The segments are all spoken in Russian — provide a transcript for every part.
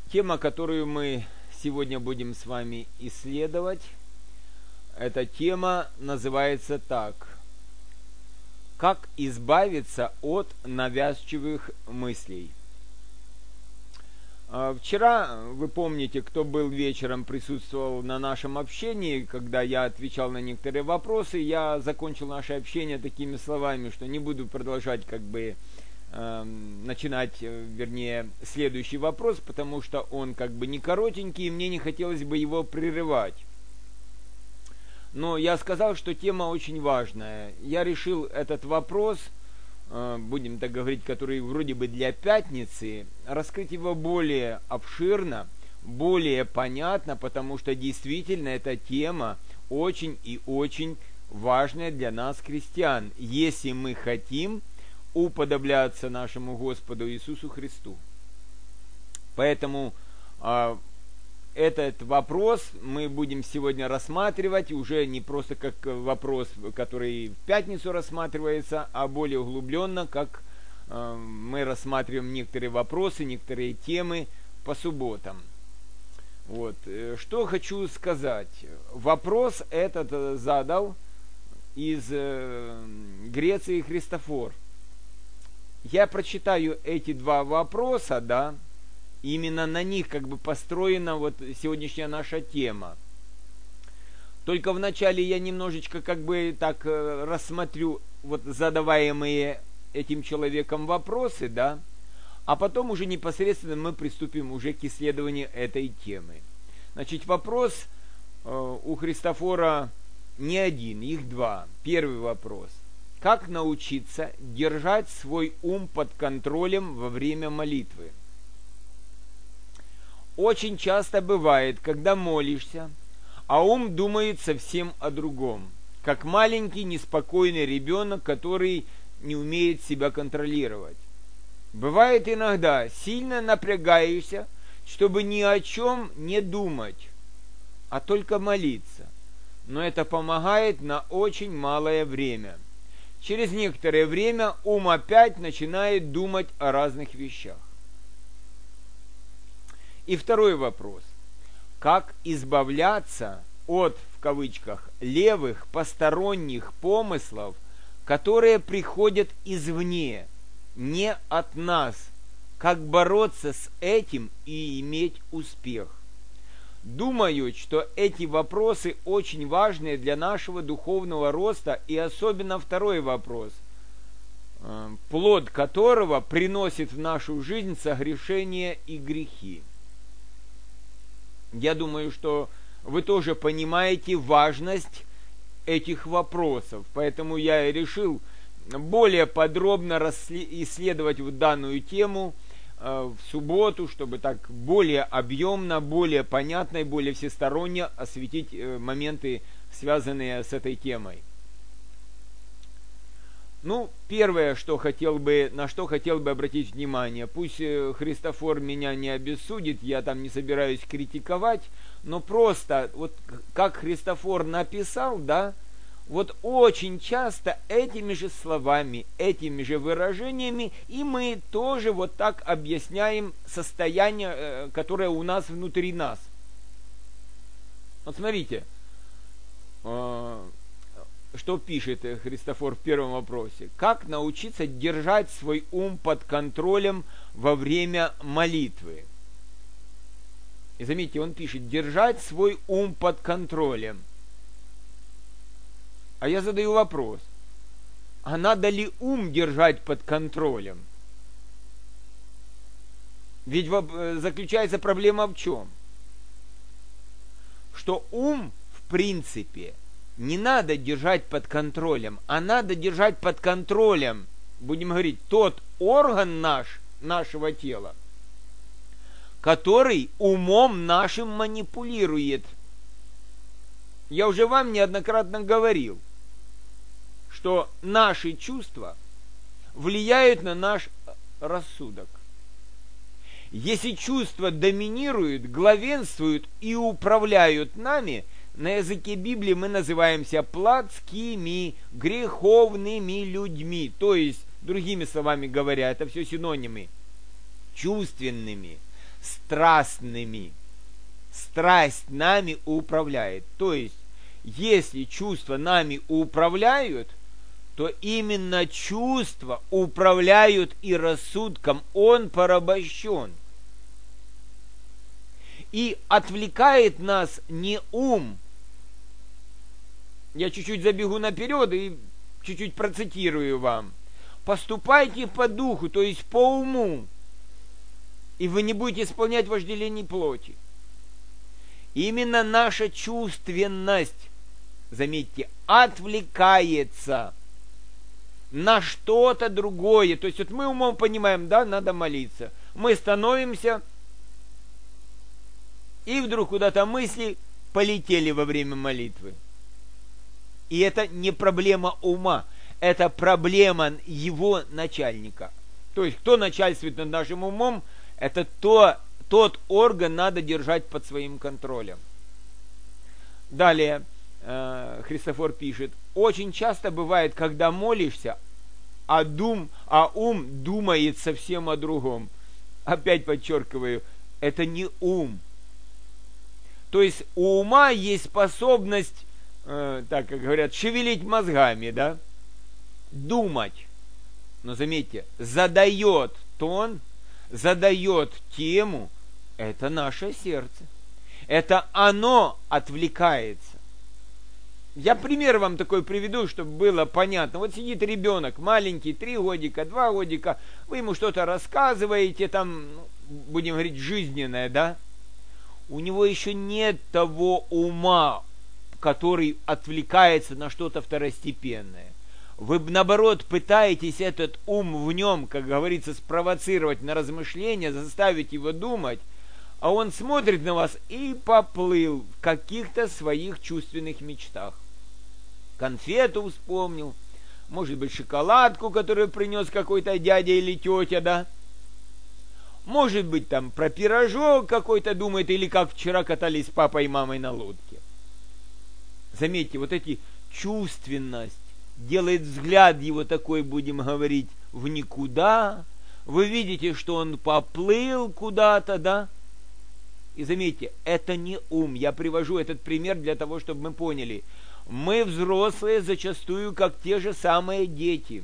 Тема, которую мы сегодня будем с вами исследовать, эта тема называется так: «Как избавиться от навязчивых мыслей». Вчера, вы помните, кто был вечером, присутствовал на нашем общении, когда я отвечал на некоторые вопросы, я закончил наше общение такими словами, что не буду продолжать начинать, следующий вопрос, потому что он не коротенький, и мне не хотелось бы его прерывать. Но я сказал, что тема очень важная. Я решил этот вопрос, будем так говорить, который вроде бы для пятницы, раскрыть его более обширно, более понятно, потому что действительно эта тема очень и очень важная для нас, христиан, если мы хотим уподобляться нашему Господу Иисусу Христу. Поэтому этот вопрос мы будем сегодня рассматривать уже не просто как вопрос, который в пятницу рассматривается, а более углубленно, как мы рассматриваем некоторые вопросы, некоторые темы по субботам. Вот. Что хочу сказать. Вопрос этот задал из Греции Христофор. Я прочитаю эти два вопроса, да, именно на них построена сегодняшняя наша тема. Только вначале я немножечко рассмотрю задаваемые этим человеком вопросы, да, а потом уже непосредственно мы приступим уже к исследованию этой темы. Значит, вопрос у Христофора не один, их два. Первый вопрос: как научиться держать свой ум под контролем во время молитвы? Очень часто бывает, когда молишься, а ум думает совсем о другом, как маленький неспокойный ребенок, который не умеет себя контролировать. Бывает иногда, сильно напрягаешься, чтобы ни о чем не думать, а только молиться. Но это помогает на очень малое время. Через некоторое время ум опять начинает думать о разных вещах. И второй вопрос: как избавляться от, в кавычках, левых посторонних помыслов, которые приходят извне, не от нас? Как бороться с этим и иметь успех? Думаю, что эти вопросы очень важны для нашего духовного роста, и особенно второй вопрос, плод которого приносит в нашу жизнь согрешения и грехи. Я думаю, что вы тоже понимаете важность этих вопросов, поэтому я решил более подробно исследовать данную тему в субботу, чтобы так более объемно, более понятно и более всесторонне осветить моменты, связанные с этой темой. Первое, на что хотел бы обратить внимание, пусть Христофор меня не обессудит, я там не собираюсь критиковать, но просто, как Христофор написал, да, очень часто этими же словами, этими же выражениями, и мы тоже так объясняем состояние, которое у нас внутри нас. Смотрите, что пишет Христофор в первом вопросе: как научиться держать свой ум под контролем во время молитвы? И заметьте, он пишет: держать свой ум под контролем. А я задаю вопрос: а надо ли ум держать под контролем? Ведь заключается проблема в чем? Что ум, в принципе, не надо держать под контролем, а надо держать под контролем, будем говорить, тот орган нашего тела, который умом нашим манипулирует. Я уже вам неоднократно говорил, что наши чувства влияют на наш рассудок. Если чувства доминируют, главенствуют и управляют нами, на языке Библии мы называемся плотскими, греховными людьми. То есть, другими словами говоря, это все синонимы. Чувственными. страстными. Страсть нами управляет. То есть, если чувства нами управляют, то именно чувства управляют и рассудком. Он порабощен. И отвлекает нас не ум. Я чуть-чуть забегу наперед и чуть-чуть процитирую вам. Поступайте по духу, то есть по уму, и вы не будете исполнять вожделений плоти. Именно наша чувственность, заметьте, отвлекается на что-то другое. То есть вот мы умом понимаем, да, надо молиться. Мы становимся, и вдруг куда-то мысли полетели во время молитвы. И это не проблема ума, это проблема его начальника. То есть кто начальствует над нашим умом, это тот орган надо держать под своим контролем. Далее Христофор пишет: очень часто бывает, когда молишься, а ум думает совсем о другом. Опять подчеркиваю, это не ум. То есть у ума есть способность, так как говорят, шевелить мозгами, да, думать. Но заметьте, задает тон, задает тему, это наше сердце. Это оно отвлекается. Я пример вам такой приведу, чтобы было понятно. Вот сидит ребенок маленький, 3 годика, 2 годика, вы ему что-то рассказываете, там, будем говорить, жизненное, да? У него еще нет того ума, который отвлекается на что-то второстепенное. Вы, наоборот, пытаетесь этот ум в нем, как говорится, спровоцировать на размышления, заставить его думать, а он смотрит на вас и поплыл в каких-то своих чувственных мечтах. Конфету вспомнил, может быть, шоколадку, которую принес какой-то дядя или тетя, да? Может быть, там про пирожок какой-то думает, или как вчера катались с папой и мамой на лодке. Заметьте, вот эти чувственность делает взгляд его такой, будем говорить, в никуда. Вы видите, что он поплыл куда-то, да? И заметьте, это не ум. Я привожу этот пример для того, чтобы мы поняли. Мы, взрослые, зачастую как те же самые дети.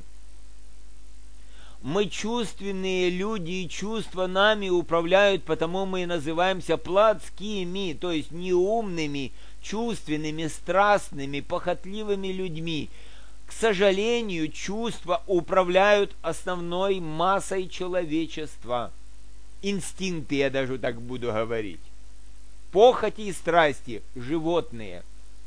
Мы чувственные люди, и чувства нами управляют, потому мы и называемся плотскими, то есть неумными, чувственными, страстными, похотливыми людьми. К сожалению, чувства управляют основной массой человечества. Инстинкты, я даже так буду говорить. Похоти и страсти животные.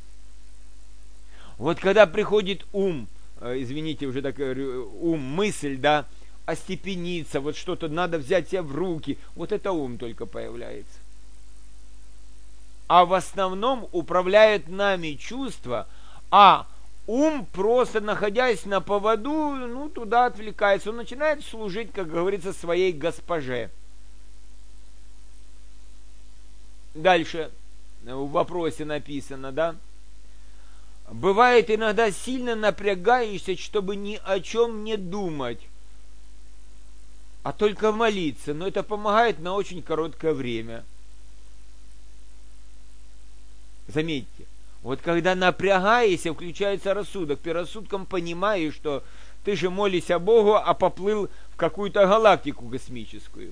Вот когда приходит ум, извините, уже так говорю, ум, мысль, да, остепениться, вот что-то надо взять себя в руки, вот это ум только появляется. А в основном управляют нами чувства, а ум, просто находясь на поводу, туда отвлекается. Он начинает служить, как говорится, своей госпоже. Дальше в вопросе написано, да? Бывает иногда сильно напрягаешься, чтобы ни о чем не думать, а только молиться. Но это помогает на очень короткое время. Заметьте, вот когда напрягаешься, включается рассудок. Ты рассудком понимаешь, что ты же молишься Богу, а поплыл в какую-то галактику космическую.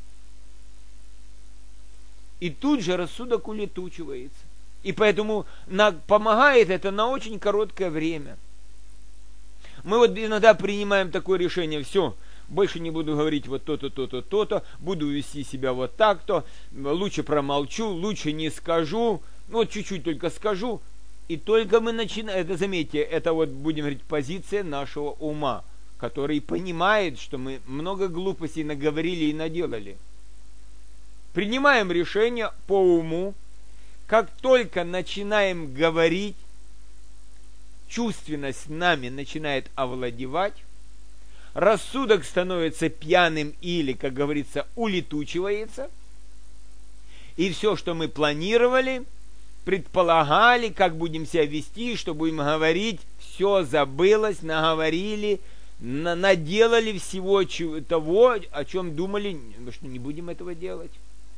И тут же рассудок улетучивается. И поэтому помогает это на очень короткое время. Мы вот иногда принимаем такое решение: все, больше не буду говорить вот то-то, то-то, то-то, буду вести себя вот так-то, лучше промолчу, лучше не скажу, вот чуть-чуть только скажу. И только мы начинаем, это заметьте, это вот, будем говорить, позиция нашего ума, который понимает, что мы много глупостей наговорили и наделали. Принимаем решение по уму. Как только начинаем говорить, чувственность нами начинает овладевать, рассудок становится пьяным или, как говорится, улетучивается, и все, что мы планировали, предполагали, как будем себя вести, что будем говорить, все забылось, наговорили, наделали всего того, о чем думали, что не будем этого делать.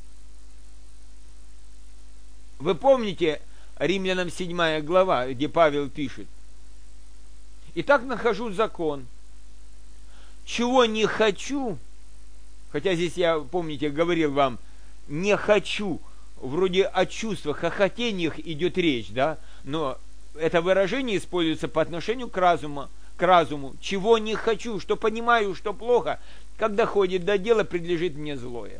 Вы помните Римлянам 7 глава, где Павел пишет: «Итак нахожу закон, чего не хочу», хотя здесь я, помните, говорил вам, не хочу, вроде о чувствах, о хотениях идет речь, да, но это выражение используется по отношению к разуму, чего не хочу, что понимаю, что плохо, когда доходит до дела, предлежит мне злое.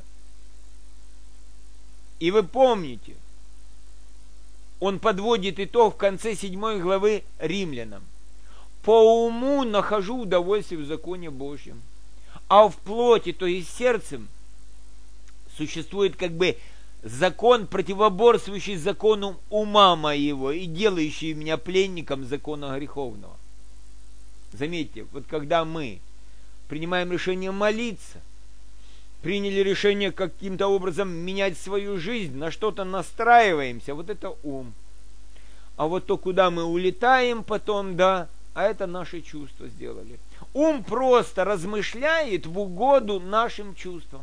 И вы помните, он подводит итог в конце 7 главы Римлянам. «По уму нахожу удовольствие в законе Божьем, а в плоти, то есть сердцем, существует как бы закон, противоборствующий закону ума моего и делающий меня пленником закона греховного». Заметьте, вот когда мы принимаем решение молиться, приняли решение каким-то образом менять свою жизнь, на что-то настраиваемся, вот это ум. А вот то, куда мы улетаем потом, да, а это наши чувства сделали. Ум просто размышляет в угоду нашим чувствам.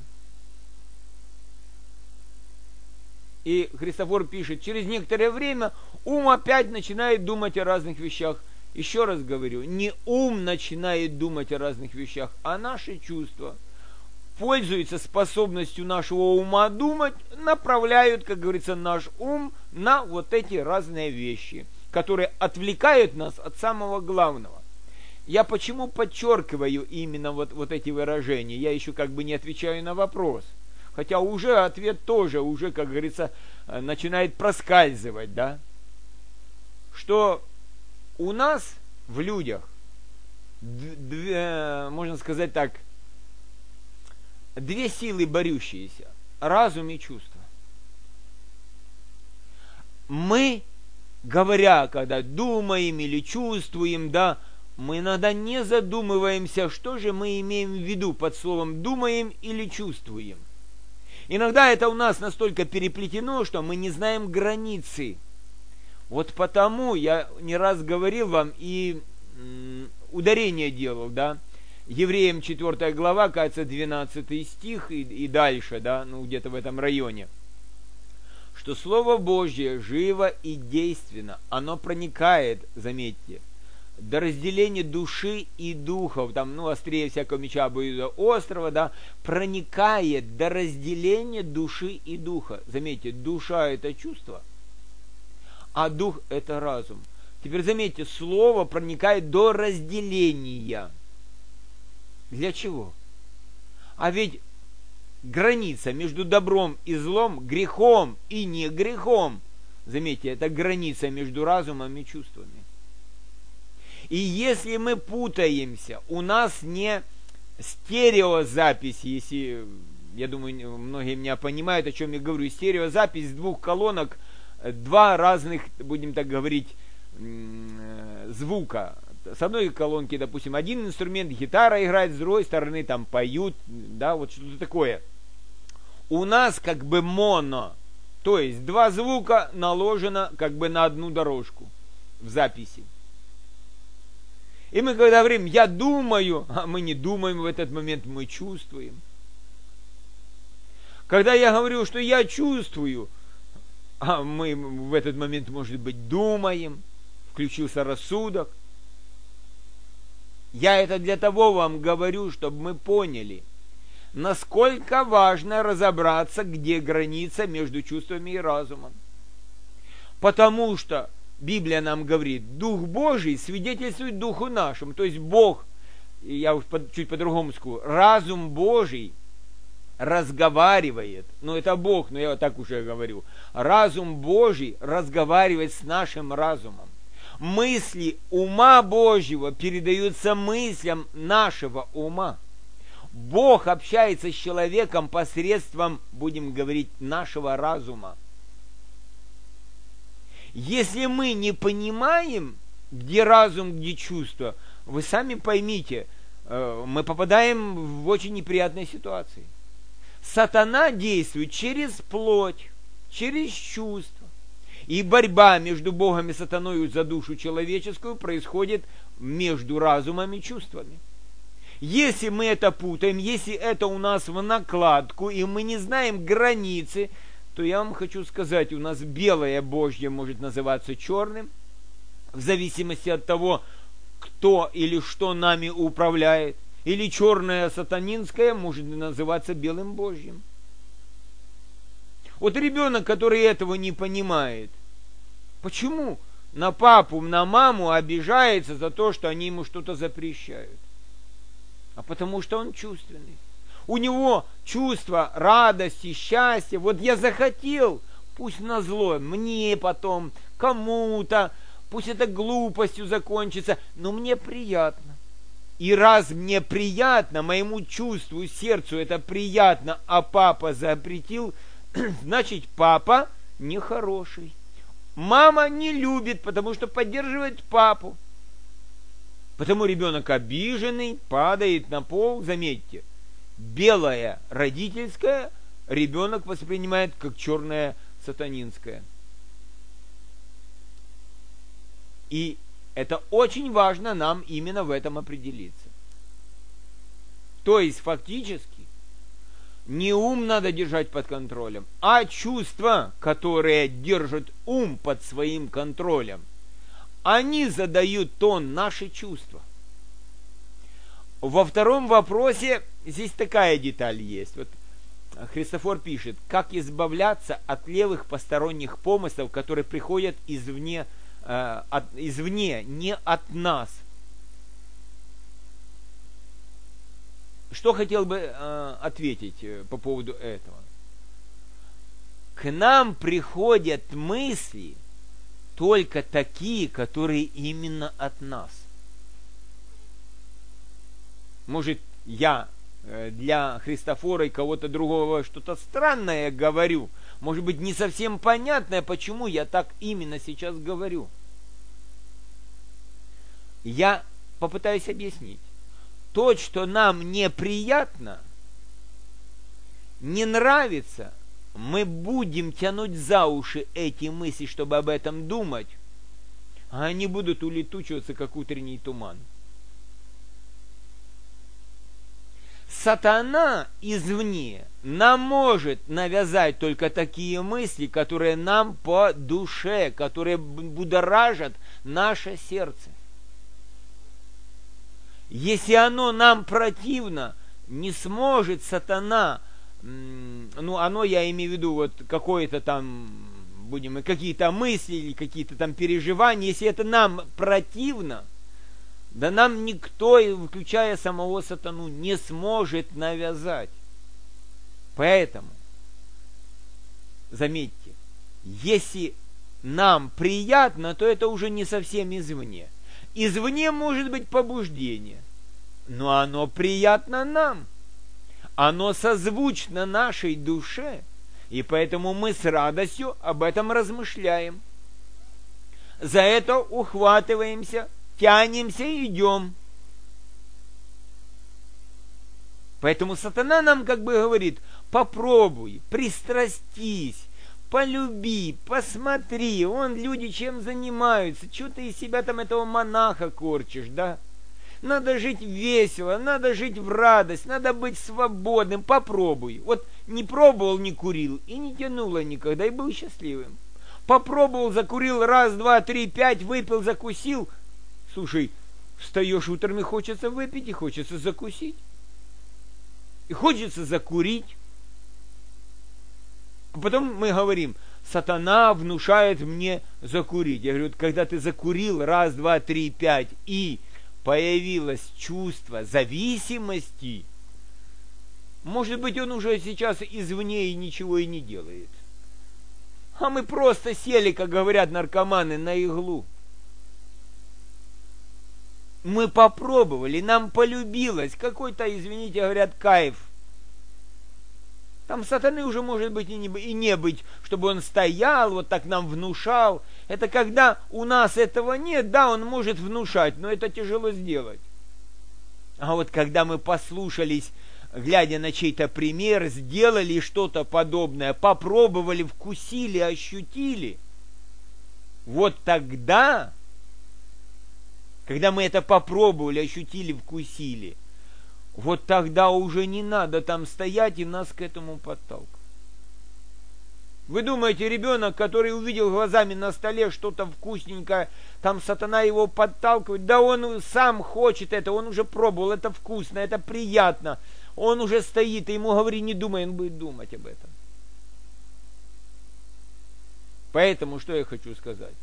И Христофор пишет, через некоторое время ум опять начинает думать о разных вещах. Еще раз говорю, не ум начинает думать о разных вещах, а наши чувства пользуются способностью нашего ума думать, направляют, как говорится, наш ум на вот эти разные вещи, которые отвлекают нас от самого главного. Я почему подчеркиваю именно вот эти выражения? Я еще как бы не отвечаю на вопрос. Хотя уже ответ тоже, уже, как говорится, начинает проскальзывать, да? Что у нас в людях, можно сказать так, две силы борющиеся: разум и чувство. Мы, говоря, когда думаем или чувствуем, да, мы иногда не задумываемся, что же мы имеем в виду под словом «думаем» или «чувствуем». Иногда это у нас настолько переплетено, что мы не знаем границы. Вот потому я не раз говорил вам и ударение делал, да, Евреям 4 глава, кажется, 12 стих и дальше, да, ну где-то в этом районе, что Слово Божье живо и действенно, оно проникает, заметьте, до разделения души и духов, там, ну, острее всякого меча острого, да, проникает до разделения души и духа. Заметьте, душа – это чувство, а дух – это разум. Теперь заметьте, слово проникает до разделения. Для чего? А ведь граница между добром и злом, грехом и не грехом, заметьте, это граница между разумом и чувствами. И если мы путаемся, у нас не стереозапись, если, я думаю, многие меня понимают, о чем я говорю, стереозапись с двух колонок, два разных, будем так говорить, звука. С одной колонки, допустим, один инструмент, гитара играет, с другой стороны там поют, да, вот что-то такое. У нас как бы моно, то есть два звука наложено как бы на одну дорожку в записи. И мы когда говорим «я думаю», а мы не думаем в этот момент, мы чувствуем. Когда я говорю, что я чувствую, а мы в этот момент, может быть, думаем, включился рассудок. Я это для того вам говорю, чтобы мы поняли, насколько важно разобраться, где граница между чувствами и разумом. Потому что Библия нам говорит, Дух Божий свидетельствует Духу нашему. То есть Бог, я чуть по-другому скажу, разум Божий разговаривает. Ну, это Бог, но я так уже говорю. Разум Божий разговаривает с нашим разумом. Мысли ума Божьего передаются мыслям нашего ума. Бог общается с человеком посредством, будем говорить, нашего разума. Если мы не понимаем, где разум, где чувство, вы сами поймите, мы попадаем в очень неприятные ситуации. Сатана действует через плоть, через чувства. И борьба между Богом и сатаной за душу человеческую происходит между разумом и чувствами. Если мы это путаем, если это у нас в накладку, и мы не знаем границы, то я вам хочу сказать, у нас белое Божье может называться черным, в зависимости от того, кто или что нами управляет, или черное сатанинское может называться белым Божьим. Вот ребенок, который этого не понимает, почему на папу, на маму обижается за то, что они ему что-то запрещают? А потому что он чувственный. У него чувство радости, счастья. Вот я захотел, пусть назло, мне потом, кому-то, пусть это глупостью закончится, но мне приятно. И раз мне приятно, моему чувству, сердцу это приятно, а папа запретил, значит, папа нехороший. Мама не любит, потому что поддерживает папу. Потому ребенок обиженный, падает на пол, заметьте. Белое родительское ребенок воспринимает как черное сатанинское. И это очень важно нам именно в этом определиться. То есть фактически не ум надо держать под контролем, а чувства, которые держат ум под своим контролем, они задают тон наши чувства. Во втором вопросе здесь такая деталь есть. Вот Христофор пишет, как избавляться от левых посторонних помыслов, которые приходят извне, не от нас. Что хотел бы ответить по поводу этого? К нам приходят мысли только такие, которые именно от нас. Может, я для Христофора и кого-то другого что-то странное говорю, может быть, не совсем понятное, почему я так именно сейчас говорю. Я попытаюсь объяснить. То, что нам неприятно, не нравится, мы будем тянуть за уши эти мысли, чтобы об этом думать, а они будут улетучиваться, как утренний туман. Сатана извне нам может навязать только такие мысли, которые нам по душе, которые будоражат наше сердце. Если оно нам противно, не сможет сатана, оно, я имею в виду, вот какое-то там, какие-то мысли или какие-то там переживания, если это нам противно, да нам никто, включая самого сатану, не сможет навязать. Поэтому, заметьте, если нам приятно, то это уже не совсем извне. Извне может быть побуждение, но оно приятно нам. Оно созвучно нашей душе, и поэтому мы с радостью об этом размышляем. За это ухватываемся, тянемся и идем. Поэтому сатана нам как бы говорит, попробуй, пристрастись, полюби, посмотри, люди чем занимаются, что ты из себя там этого монаха корчишь, да? Надо жить весело, надо жить в радость, надо быть свободным, попробуй. Вот не пробовал, не курил, и не тянуло никогда, и был счастливым. Попробовал, закурил раз, два, три, пять, выпил, закусил. Слушай, встаешь утром и хочется выпить, и хочется закусить. И хочется закурить. А потом мы говорим, сатана внушает мне закурить. Я говорю, когда ты закурил раз, два, три, пять, и появилось чувство зависимости, может быть, он уже сейчас извне и ничего и не делает. А мы просто сели, как говорят наркоманы, на иглу. Мы попробовали, нам полюбилось, какой-то, извините, говорят, кайф. Там сатаны уже может быть и не быть, чтобы он стоял, вот так нам внушал. Это когда у нас этого нет, да, он может внушать, но это тяжело сделать. А вот когда мы послушались, глядя на чей-то пример, сделали что-то подобное, попробовали, вкусили, ощутили, вот тогда, когда мы это попробовали, ощутили, вкусили, вот тогда уже не надо там стоять и нас к этому подталкивать. Вы думаете, ребенок, который увидел глазами на столе что-то вкусненькое, там сатана его подталкивает, да он сам хочет это, он уже пробовал, это вкусно, это приятно, он уже стоит, и ему говори, не думай, он будет думать об этом. Поэтому, что я хочу сказать?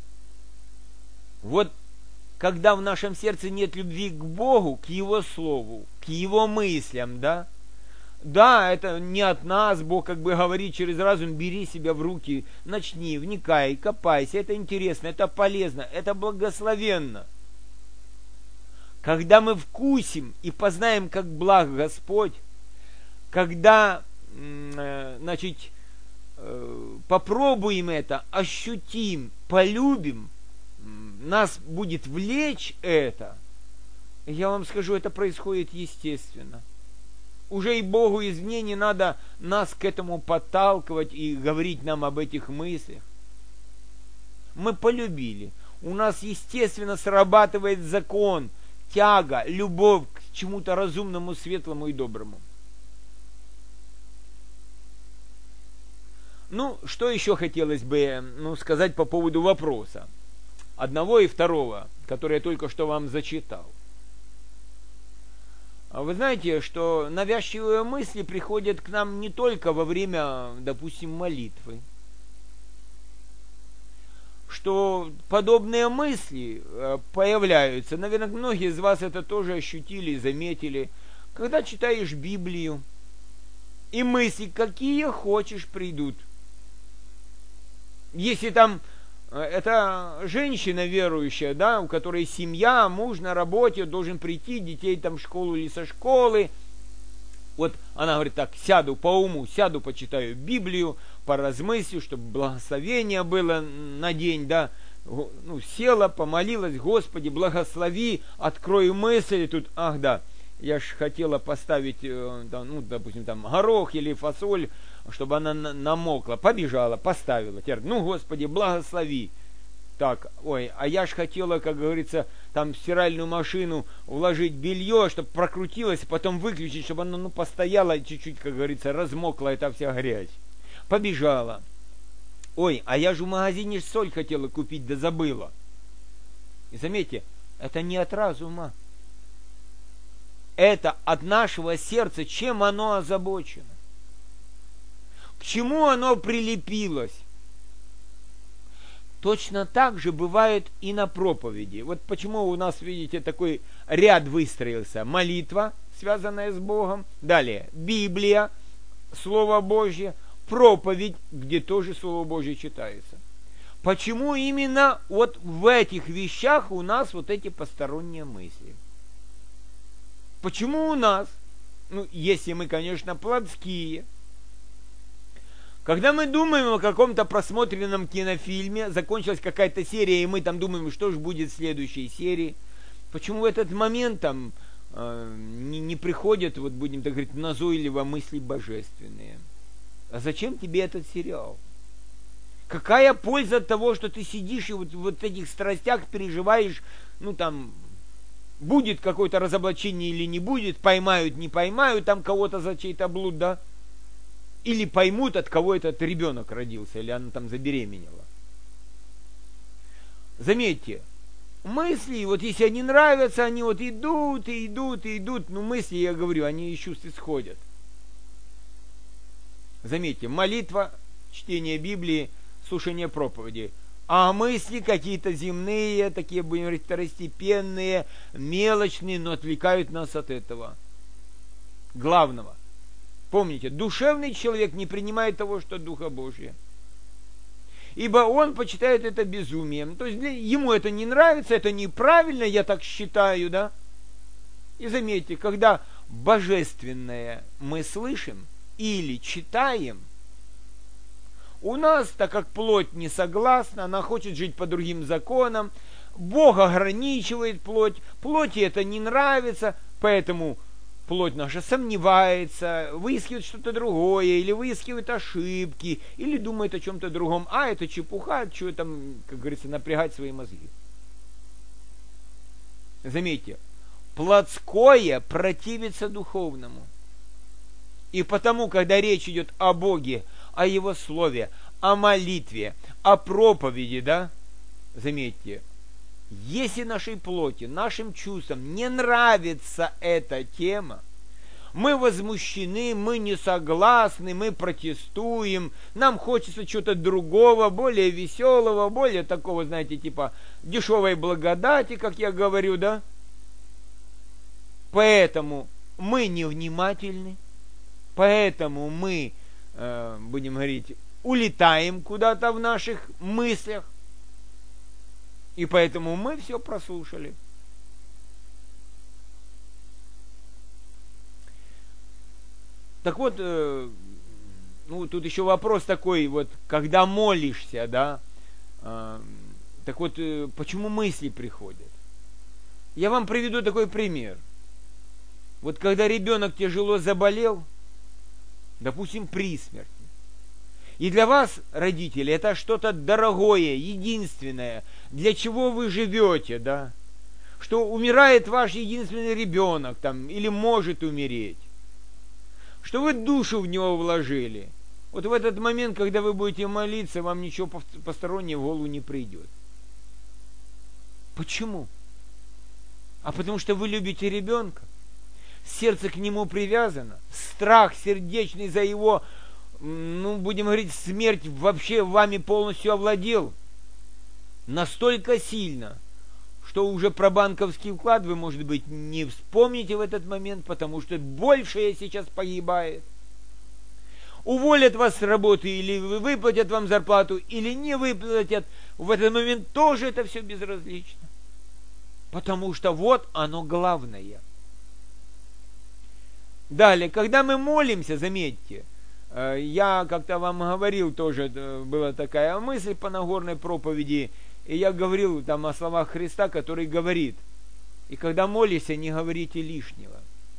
Вот, когда в нашем сердце нет любви к Богу, к Его Слову, к Его мыслям, да, это не от нас, Бог как бы говорит через разум, бери себя в руки, начни, вникай, копайся, это интересно, это полезно, это благословенно. Когда мы вкусим и познаем, как благ Господь, когда, попробуем это, ощутим, полюбим, нас будет влечь это, я вам скажу, это происходит естественно. Уже и Богу извне не надо нас к этому подталкивать и говорить нам об этих мыслях. Мы полюбили. У нас естественно срабатывает закон, тяга, любовь к чему-то разумному, светлому и доброму. Что еще хотелось бы сказать по поводу вопроса. Одного и второго, который я только что вам зачитал. Вы знаете, что навязчивые мысли приходят к нам не только во время, допустим, молитвы. Что подобные мысли появляются, наверное, многие из вас это тоже ощутили и заметили, когда читаешь Библию, и мысли, какие хочешь, придут. Если там это женщина верующая, да, у которой семья, муж на работе, должен прийти, детей там в школу или со школы. Вот она говорит так, сяду по уму, сяду, почитаю Библию, поразмыслю, чтобы благословение было на день, да. Села, помолилась, Господи, благослови, открою мысль, и тут, я ж хотела поставить, допустим, там горох или фасоль, чтобы она намокла. Побежала, поставила. Теперь, Господи, благослови. Так, а я ж хотела, как говорится, там в стиральную машину вложить белье, чтобы прокрутилось, потом выключить, чтобы оно, постояло чуть-чуть, как говорится, размокла эта вся грязь. Побежала. А я же в магазине соль хотела купить, да забыла. И заметьте, это не от разума. Это от нашего сердца, чем оно озабочено. К чему оно прилепилось? Точно так же бывает и на проповеди. Вот почему у нас, видите, такой ряд выстроился. Молитва, связанная с Богом. Далее, Библия, Слово Божье. Проповедь, где тоже Слово Божье читается. Почему именно вот в этих вещах у нас вот эти посторонние мысли? Почему у нас? Если мы, конечно, плотские. Когда мы думаем о каком-то просмотренном кинофильме, закончилась какая-то серия, и мы там думаем, что же будет в следующей серии, почему в этот момент там не приходят, вот будем так говорить, назойливо мысли божественные? А зачем тебе этот сериал? Какая польза от того, что ты сидишь и вот в этих страстях переживаешь, будет какое-то разоблачение или не будет, поймают, не поймают там кого-то за чей-то блуд, да? Или поймут, от кого этот ребенок родился, или она там забеременела. Заметьте, мысли, вот если они нравятся, они вот идут, мысли, я говорю, они из чувств исходят. Заметьте, молитва, чтение Библии, слушание проповеди. А мысли какие-то земные, такие, будем говорить, второстепенные, мелочные, но отвлекают нас от этого главного. Помните, душевный человек не принимает того, что Духа Божия. Ибо он почитает это безумием. То есть ему это не нравится, это неправильно, я так считаю, да? И заметьте, когда божественное мы слышим или читаем, у нас, так как плоть не согласна, она хочет жить по другим законам, Бог ограничивает плоть, плоти это не нравится, поэтому плоть наша сомневается, выискивает что-то другое, или выискивает ошибки, или думает о чем-то другом. Это чепуха, что там, как говорится, напрягать свои мозги. Заметьте, плотское противится духовному. И потому, когда речь идет о Боге, о Его Слове, о молитве, о проповеди, да, заметьте, если нашей плоти, нашим чувствам не нравится эта тема, мы возмущены, мы не согласны, мы протестуем, нам хочется чего-то другого, более веселого, более такого, знаете, типа дешевой благодати, как я говорю, да? Поэтому мы невнимательны, поэтому мы, будем говорить, улетаем куда-то в наших мыслях, и поэтому мы все прослушали. Так вот, ну, тут еще вопрос такой, вот, когда молишься, да, так вот, почему мысли приходят? Я вам приведу такой пример. Вот когда ребенок тяжело заболел, допустим, при смерти, и для вас, родители, это что-то дорогое, единственное, для чего вы живете, да, что умирает ваш единственный ребенок, там, или может умереть, что вы душу в него вложили. Вот в этот момент, когда вы будете молиться, вам ничего постороннего в голову не придет. Почему? А потому что вы любите ребенка, сердце к нему привязано, страх сердечный за его, ну, будем говорить, смерть вообще вами полностью овладел. Настолько сильно, что уже про банковский вклад вы, может быть, не вспомните в этот момент, потому что большее сейчас погибает. Уволят вас с работы, или выплатят вам зарплату, или не выплатят, в этот момент тоже это все безразлично. Потому что вот оно главное. Далее, когда мы молимся, заметьте, я как-то вам говорил тоже, была такая мысль по Нагорной проповеди, и я говорил там о словах Христа, который говорит: и когда молишься, не говорите лишнего.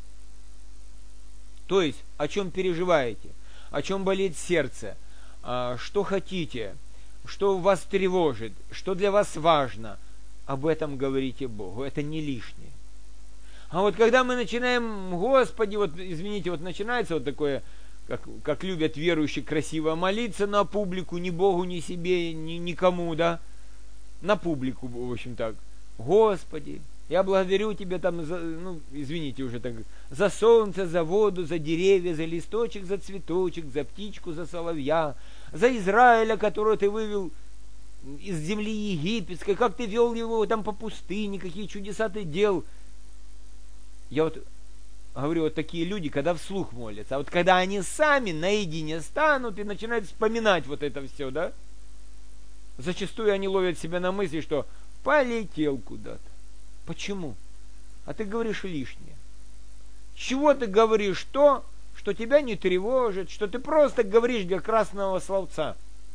То есть, о чем переживаете, о чем болит сердце, что хотите, что вас тревожит, что для вас важно, об этом говорите Богу, это не лишнее. А вот когда мы начинаем, Господи, вот извините, вот начинается вот такое, как любят верующие красиво молиться на публику, ни Богу, ни себе, никому, да, на публику, в общем так. Господи, я благодарю Тебя там, ну, извините уже так, за солнце, за воду, за деревья, за листочек, за цветочек, за птичку, за соловья, за Израиля, которого Ты вывел из земли египетской, как Ты вел его там по пустыне, какие чудеса Ты делал. Я вот говорю, вот такие люди, когда вслух молятся, а вот когда они сами наедине станут и начинают вспоминать вот это все, да, зачастую они ловят себя на мысли, что полетел куда-то. Почему? А ты говоришь лишнее. Чего ты говоришь то, что тебя не тревожит, что ты просто говоришь для красного словца.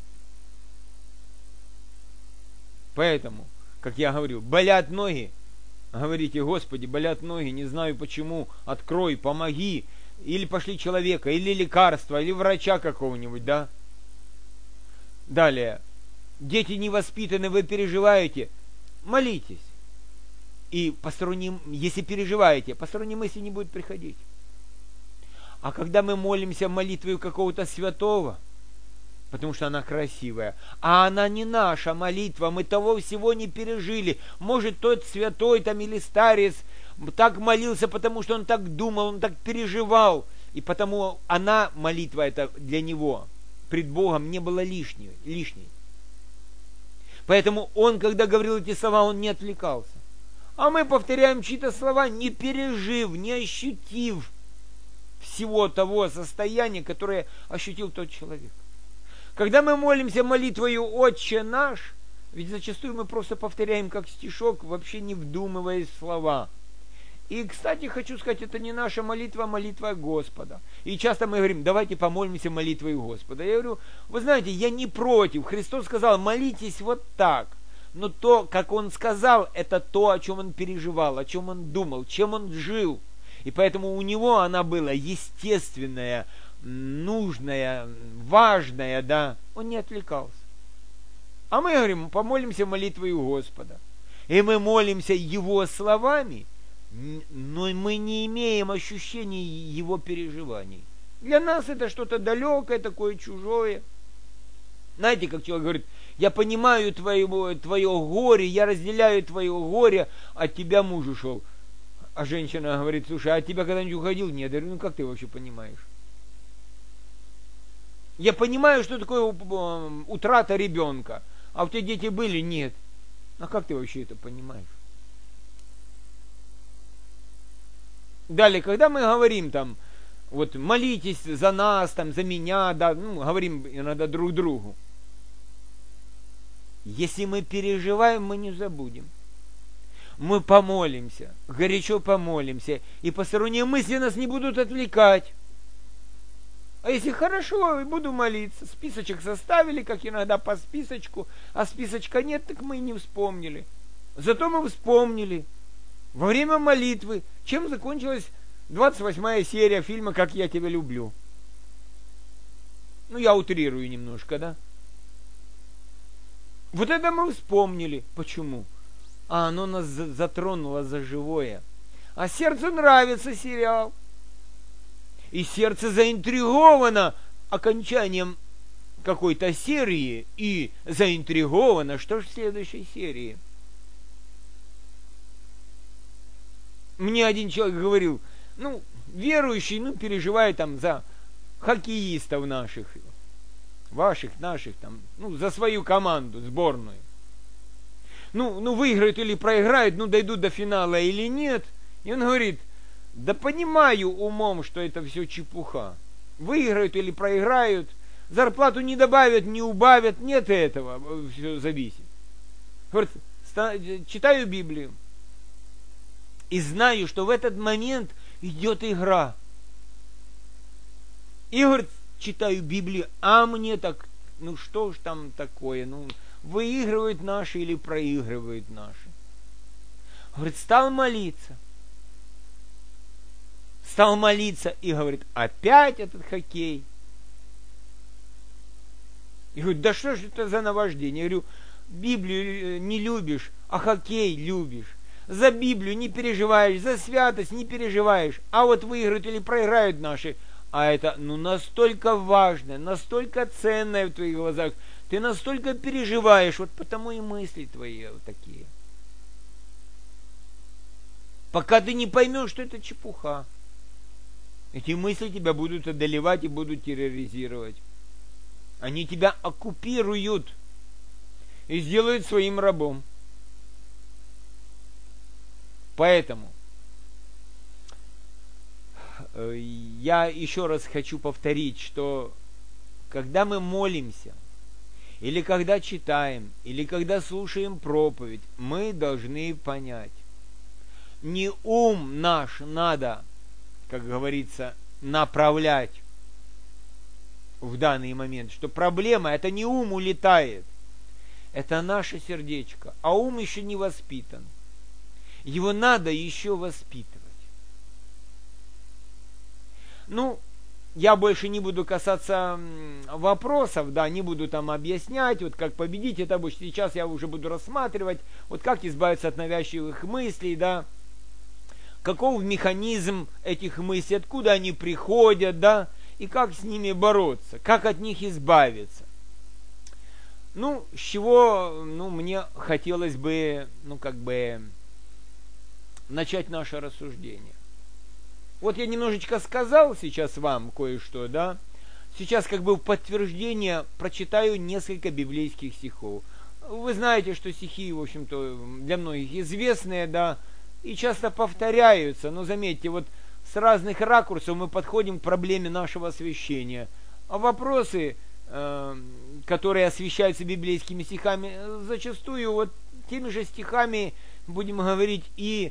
Поэтому, как я говорю, болят ноги, говорите: Господи, болят ноги, не знаю почему, открой, помоги, или пошли человека, или лекарства, или врача какого-нибудь, да? Далее, дети невоспитаны, вы переживаете, молитесь. И посторонние, если переживаете, посторонние мысли не будут приходить. А когда мы молимся молитвой какого-то святого, потому что она красивая, а она не наша молитва, мы того всего не пережили. Может, тот святой там или старец так молился, потому что он так думал, он так переживал, и потому она, молитва эта для него, пред Богом не была лишней. Поэтому он, когда говорил эти слова, он не отвлекался. А мы повторяем чьи-то слова, не пережив, не ощутив всего того состояния, которое ощутил тот человек. Когда мы молимся молитвою «Отче наш», ведь зачастую мы просто повторяем как стишок, вообще не вдумываясь в слова. И, кстати, хочу сказать, это не наша молитва, а молитва Господа. И часто мы говорим: давайте помолимся молитвой Господа. Я говорю: вы знаете, я не против. Христос сказал: молитесь вот так. Но то, как Он сказал, это то, о чем Он переживал, о чем Он думал, чем Он жил. И поэтому у Него она была естественная, нужная, важная, да. Он не отвлекался. А мы говорим: помолимся молитвой у Господа. И мы молимся Его словами, но мы не имеем ощущения Его переживаний. Для нас это что-то далекое, такое чужое. Знаете, как человек говорит, я понимаю твое горе, я разделяю твое горе, от тебя муж ушел. А женщина говорит, слушай, а от тебя когда-нибудь уходил? Нет. Я говорю, ну как ты вообще понимаешь? Я понимаю, что такое утрата ребенка. А у тебя дети были? Нет. А как ты вообще это понимаешь? Далее, когда мы говорим там, вот молитесь за нас, там, за меня, да, ну, говорим иногда друг другу. Если мы переживаем, мы не забудем. Мы помолимся, горячо помолимся, и посторонние мысли нас не будут отвлекать. А если хорошо, буду молиться. Списочек составили, как иногда по списочку, а списочка нет, так мы и не вспомнили. Зато мы вспомнили во время молитвы, чем закончилась 28-я серия фильма «Как я тебя люблю». Ну, я утрирую немножко, да? Вот это мы вспомнили. Почему? А оно нас затронуло за живое. А сердцу нравится сериал. И сердце заинтриговано окончанием какой-то серии и заинтриговано, что ж в следующей серии. Мне один человек говорил, ну, верующий, ну, переживает там за хоккеистов наших, ваших, наших, там, ну, за свою команду, сборную. Ну, выиграют или проиграют, ну, дойдут до финала или нет. И он говорит, да понимаю умом, что это все чепуха. Выиграют или проиграют, зарплату не добавят, не убавят, нет этого, все зависит. Говорит, читаю Библию и знаю, что в этот момент идет игра. И, говорит, читаю Библию, а мне так, ну что ж там такое, ну, выигрывают наши или проигрывают наши. Говорит, стал молиться и говорит, опять этот хоккей. И говорит, да что же это за наваждение? Я говорю, Библию не любишь, а хоккей любишь. За Библию не переживаешь, за святость не переживаешь, а вот выиграют или проиграют наши. А это, ну, настолько важно, настолько ценное в твоих глазах, ты настолько переживаешь, вот потому и мысли твои вот такие. Пока ты не поймешь, что это чепуха. Эти мысли тебя будут одолевать и будут терроризировать. Они тебя оккупируют и сделают своим рабом. Поэтому я еще раз хочу повторить, что когда мы молимся, или когда читаем, или когда слушаем проповедь, мы должны понять, не ум наш надо, как говорится, направлять в данный момент, что проблема, это не ум улетает, это наше сердечко, а ум еще не воспитан. Его надо еще воспитывать. Ну, я больше не буду касаться вопросов, да, не буду там объяснять, вот как победить это больше. Сейчас я уже буду рассматривать, вот как избавиться от навязчивых мыслей, да, каков механизм этих мыслей, откуда они приходят, да, и как с ними бороться, как от них избавиться. Ну, с чего, ну, мне хотелось бы, ну, как бы, начать наше рассуждение. Вот я немножечко сказал сейчас вам кое-что, да. Сейчас как бы в подтверждение прочитаю несколько библейских стихов. Вы знаете, что стихи, в общем-то, для многих известные, да, и часто повторяются. Но заметьте, вот с разных ракурсов мы подходим к проблеме нашего освящения. А вопросы, которые освещаются библейскими стихами, зачастую вот теми же стихами, будем говорить, и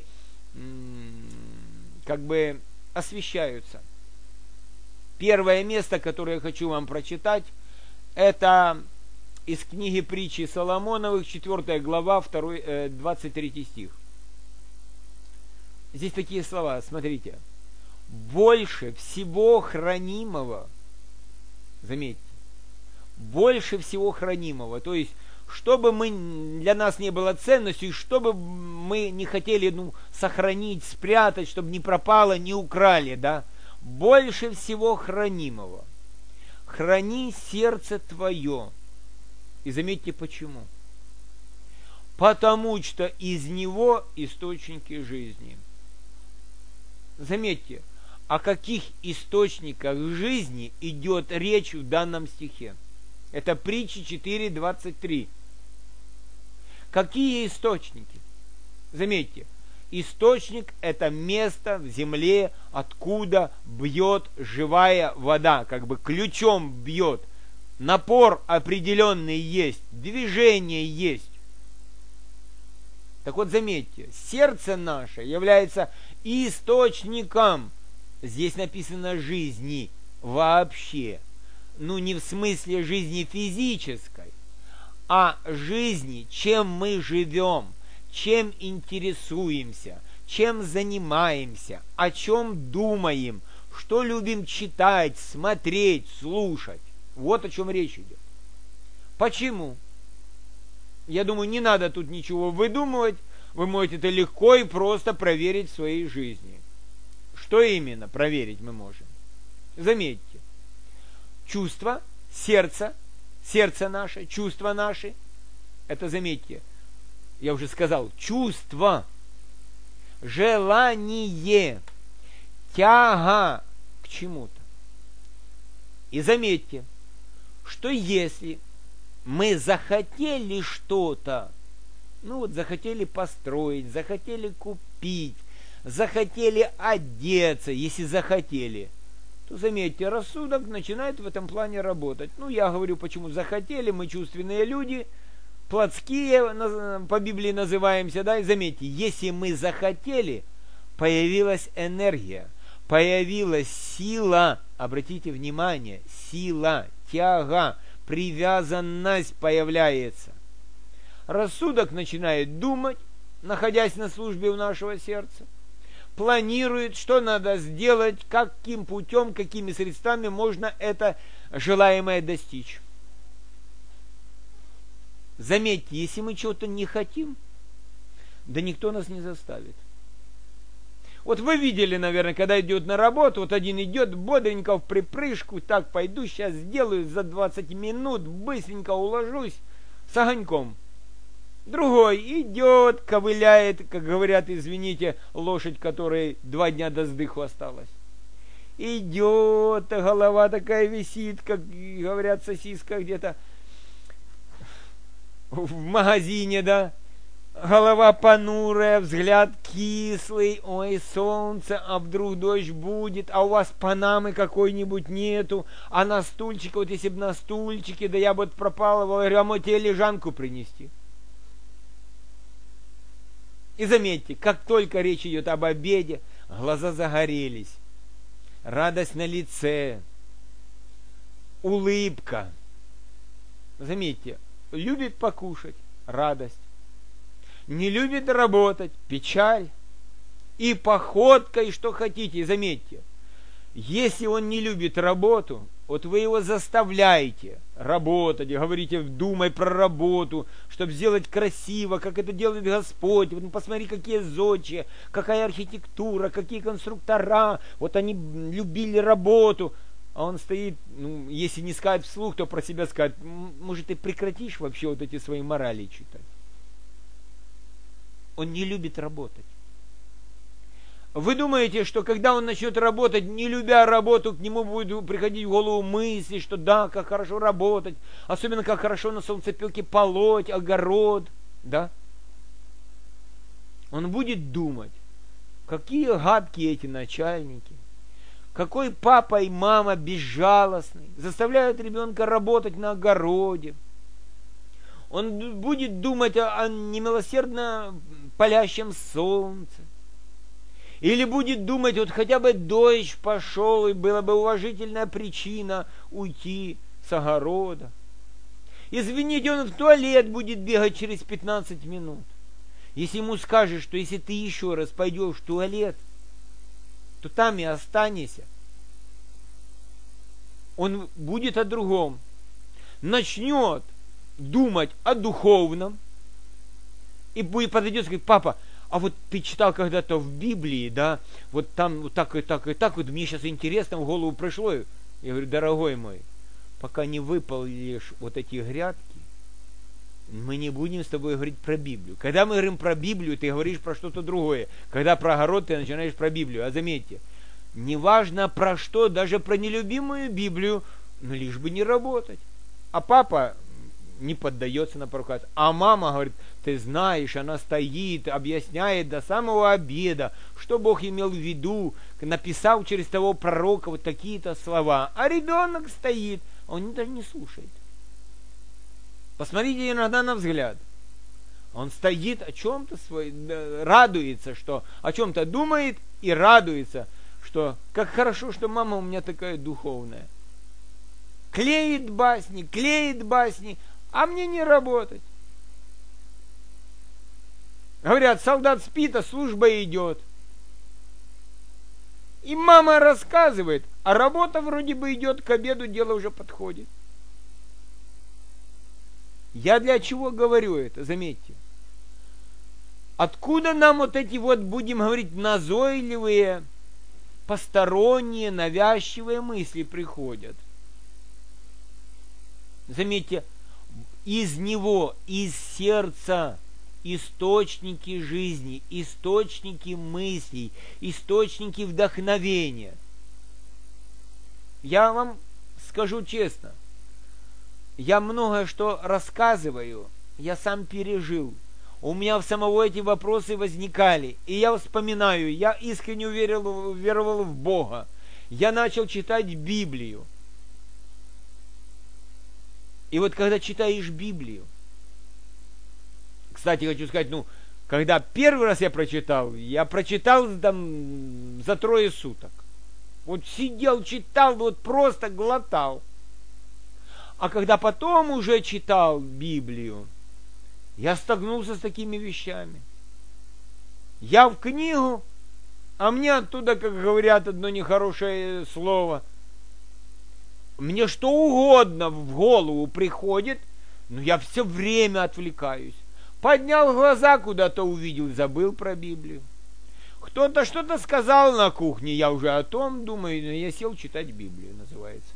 как бы освещаются. Первое место, которое я хочу вам прочитать, это из книги притчи Соломоновых, 4 глава, 23 стих. Здесь такие слова, смотрите. Больше всего хранимого, заметьте, больше всего хранимого, то есть, чтобы мы, для нас не было ценностью, чтобы мы не хотели, ну, сохранить, спрятать, чтобы не пропало, не украли, да, больше всего хранимого. Храни сердце твое И заметьте почему. Потому что из него источники жизни. Заметьте, о каких источниках жизни идет речь в данном стихе. Это Притчи 4:23. Какие источники? Заметьте, источник – это место в земле, откуда бьет живая вода, как бы ключом бьет. Напор определенный есть, движение есть. Так вот, заметьте, сердце наше является источником, здесь написано жизни вообще, ну не в смысле жизни физической, а жизни, чем мы живем, чем интересуемся, чем занимаемся, о чем думаем, что любим читать, смотреть, слушать. Вот о чем речь идет. Почему? Я думаю, не надо тут ничего выдумывать, вы можете это легко и просто проверить в своей жизни. Что именно проверить мы можем? Заметьте, чувства, сердце наше, чувства наши, это, заметьте, я уже сказал, чувство, желание, тяга к чему-то. И заметьте, что если мы захотели что-то, ну вот захотели построить, захотели купить, захотели одеться, если захотели, то, заметьте, рассудок начинает в этом плане работать. Ну, я говорю, почему захотели, мы чувственные люди, плотские, по Библии называемся, да, и заметьте, если мы захотели, появилась энергия, появилась сила, обратите внимание, сила, тяга, привязанность появляется. Рассудок начинает думать, находясь на службе у нашего сердца, планирует, что надо сделать, каким путем, какими средствами можно это желаемое достичь. Заметьте, если мы чего-то не хотим, да никто нас не заставит. Вот вы видели, наверное, когда идет на работу, вот один идет бодренько в припрыжку, так, пойду, сейчас сделаю за 20 минут, быстренько уложусь с огоньком. Другой идет, ковыляет, как говорят, извините, лошадь, которой 2 дня до сдыху осталось. Идет, а голова такая висит, как говорят, сосиска где-то в магазине, да. Голова понурая, взгляд кислый, ой, солнце, а вдруг дождь будет, а у вас панамы какой-нибудь нету, а на стульчике, вот если бы на стульчике, да я бы пропала, говорю, а мой тебе лежанку принести. И заметьте, как только речь идет об обеде, глаза загорелись, радость на лице, улыбка. Заметьте, любит покушать, радость. Не любит работать, печаль. И походка, и что хотите. И заметьте, если он не любит работу, вот вы его заставляете работать, говорите, думай про работу, чтобы сделать красиво, как это делает Господь. Вот посмотри, какие зодчие, какая архитектура, какие конструктора. Вот они любили работу. А он стоит, ну, если не сказать вслух, то про себя скажет, может, ты прекратишь вообще вот эти свои морали читать. Он не любит работать. Вы думаете, что когда он начнет работать, не любя работу, к нему будет приходить в голову мысли, что да, как хорошо работать, особенно как хорошо на солнцепеке полоть, огород, да? Он будет думать, какие гадкие эти начальники, какой папа и мама безжалостный, заставляют ребенка работать на огороде. Он будет думать о немилосердно палящем солнце. Или будет думать, вот хотя бы дождь пошел, и была бы уважительная причина уйти с огорода. Извините, он в туалет будет бегать через 15 минут. Если ему скажешь, что если ты еще раз пойдешь в туалет, то там и останешься. Он будет о другом. Начнет думать о духовном. И будет подойдет и говорит, папа, а вот ты читал когда-то в Библии, да, вот там вот так и так и так, вот мне сейчас интересно в голову пришло. Я говорю, дорогой мой, пока не выпалишь вот эти грядки, мы не будем с тобой говорить про Библию. Когда мы говорим про Библию, ты говоришь про что-то другое. Когда про огород, ты начинаешь про Библию. А заметьте, неважно про что, даже про нелюбимую Библию, но лишь бы не работать. А папа не поддается на провокацию. А мама говорит, ты знаешь, она стоит, объясняет до самого обеда, что Бог имел в виду, написал через того пророка вот такие-то слова. А ребенок стоит, он даже не слушает. Посмотрите иногда на взгляд. Он стоит о чем-то радуется, что о чем-то думает и радуется, что как хорошо, что мама у меня такая духовная. Клеит басни, а мне не работать. Говорят, солдат спит, а служба идет. И мама рассказывает, а работа вроде бы идет, к обеду дело уже подходит. Я для чего говорю это, заметьте. Откуда нам вот эти вот, будем говорить, назойливые, посторонние, навязчивые мысли приходят? Заметьте, из него, из сердца, источники жизни, источники мыслей, источники вдохновения. Я вам скажу честно, я многое что рассказываю, я сам пережил. У меня в самого эти вопросы возникали. И я вспоминаю, я искренне веровал в Бога. Я начал читать Библию. И вот когда читаешь Библию, кстати, хочу сказать, когда первый раз я прочитал там за 3 суток. Вот сидел, читал, вот просто глотал. А когда потом уже читал Библию, я столкнулся с такими вещами. Я в книгу, а мне оттуда, как говорят, одно нехорошее слово. Мне что угодно в голову приходит, но я все время отвлекаюсь. Поднял глаза, куда-то увидел, забыл про Библию. Кто-то что-то сказал на кухне, я уже о том думаю, но я сел читать Библию, называется.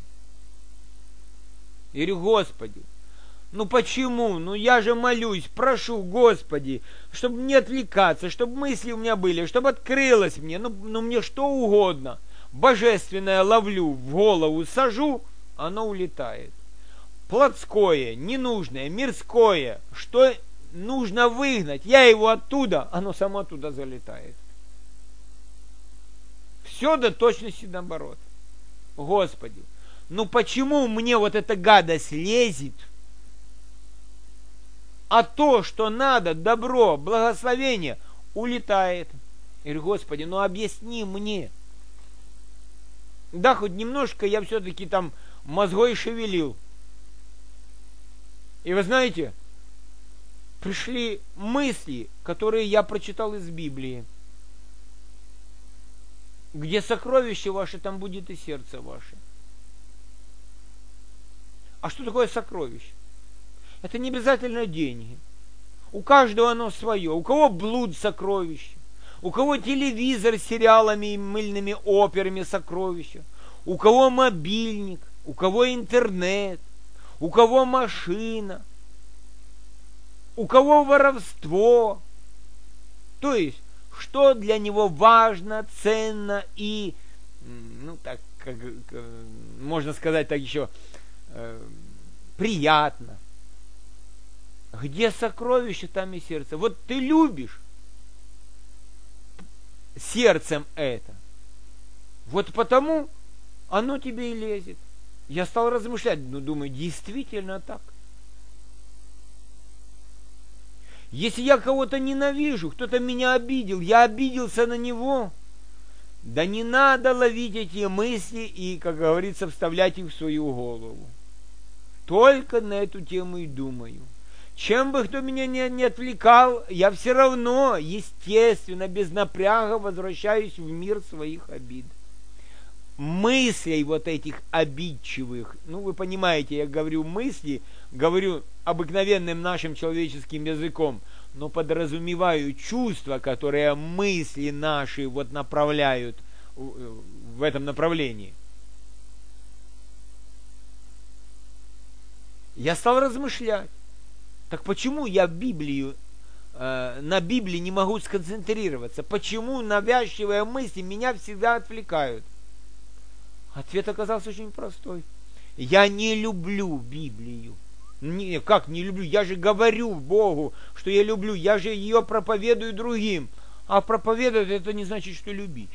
И говорю, Господи, почему? Я же молюсь, прошу, Господи, чтобы не отвлекаться, чтобы мысли у меня были, чтобы открылось мне, мне что угодно. Божественное ловлю, в голову сажу, оно улетает. Плотское, ненужное, мирское, что нужно выгнать, я его оттуда, оно само туда залетает. Все до точности наоборот. Господи, почему мне вот эта гадость лезет? А то, что надо, добро, благословение, улетает. Я говорю, Господи, объясни мне. Да, хоть немножко я все-таки там мозгой шевелил. И вы знаете, пришли мысли, которые я прочитал из Библии. Где сокровище ваше, там будет и сердце ваше. А что такое сокровище? Это не обязательно деньги. У каждого оно свое. У кого блуд сокровище, у кого телевизор с сериалами и мыльными операми сокровища, у кого мобильник, у кого интернет, у кого машина, у кого воровство. То есть, что для него важно, ценно и, можно сказать так еще, приятно. Где сокровище, там и сердце. Вот ты любишь сердцем это. Вот потому оно тебе и лезет. Я стал размышлять, думаю, действительно так. Если я кого-то ненавижу, кто-то меня обидел, я обиделся на него, да не надо ловить эти мысли и, как говорится, вставлять их в свою голову. Только на эту тему и думаю. Чем бы кто меня не отвлекал, я все равно, естественно, без напряга возвращаюсь в мир своих обид. Мыслей вот этих обидчивых, вы понимаете, я говорю мысли, говорю обыкновенным нашим человеческим языком, но подразумеваю чувства, которые мысли наши направляют в этом направлении. Я стал размышлять. Так почему я на Библии не могу сконцентрироваться? Почему навязчивые мысли меня всегда отвлекают? Ответ оказался очень простой. Я не люблю Библию. Как не люблю? Я же говорю Богу, что я люблю. Я же ее проповедую другим. А проповедовать это не значит, что любить.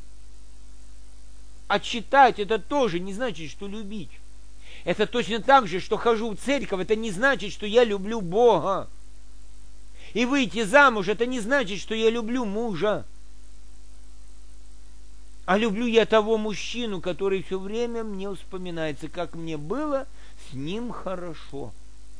А читать это тоже не значит, что любить. Это точно так же, что хожу в церковь, это не значит, что я люблю Бога. И выйти замуж, это не значит, что я люблю мужа. А люблю я того мужчину, который все время мне вспоминается, как мне было с ним хорошо.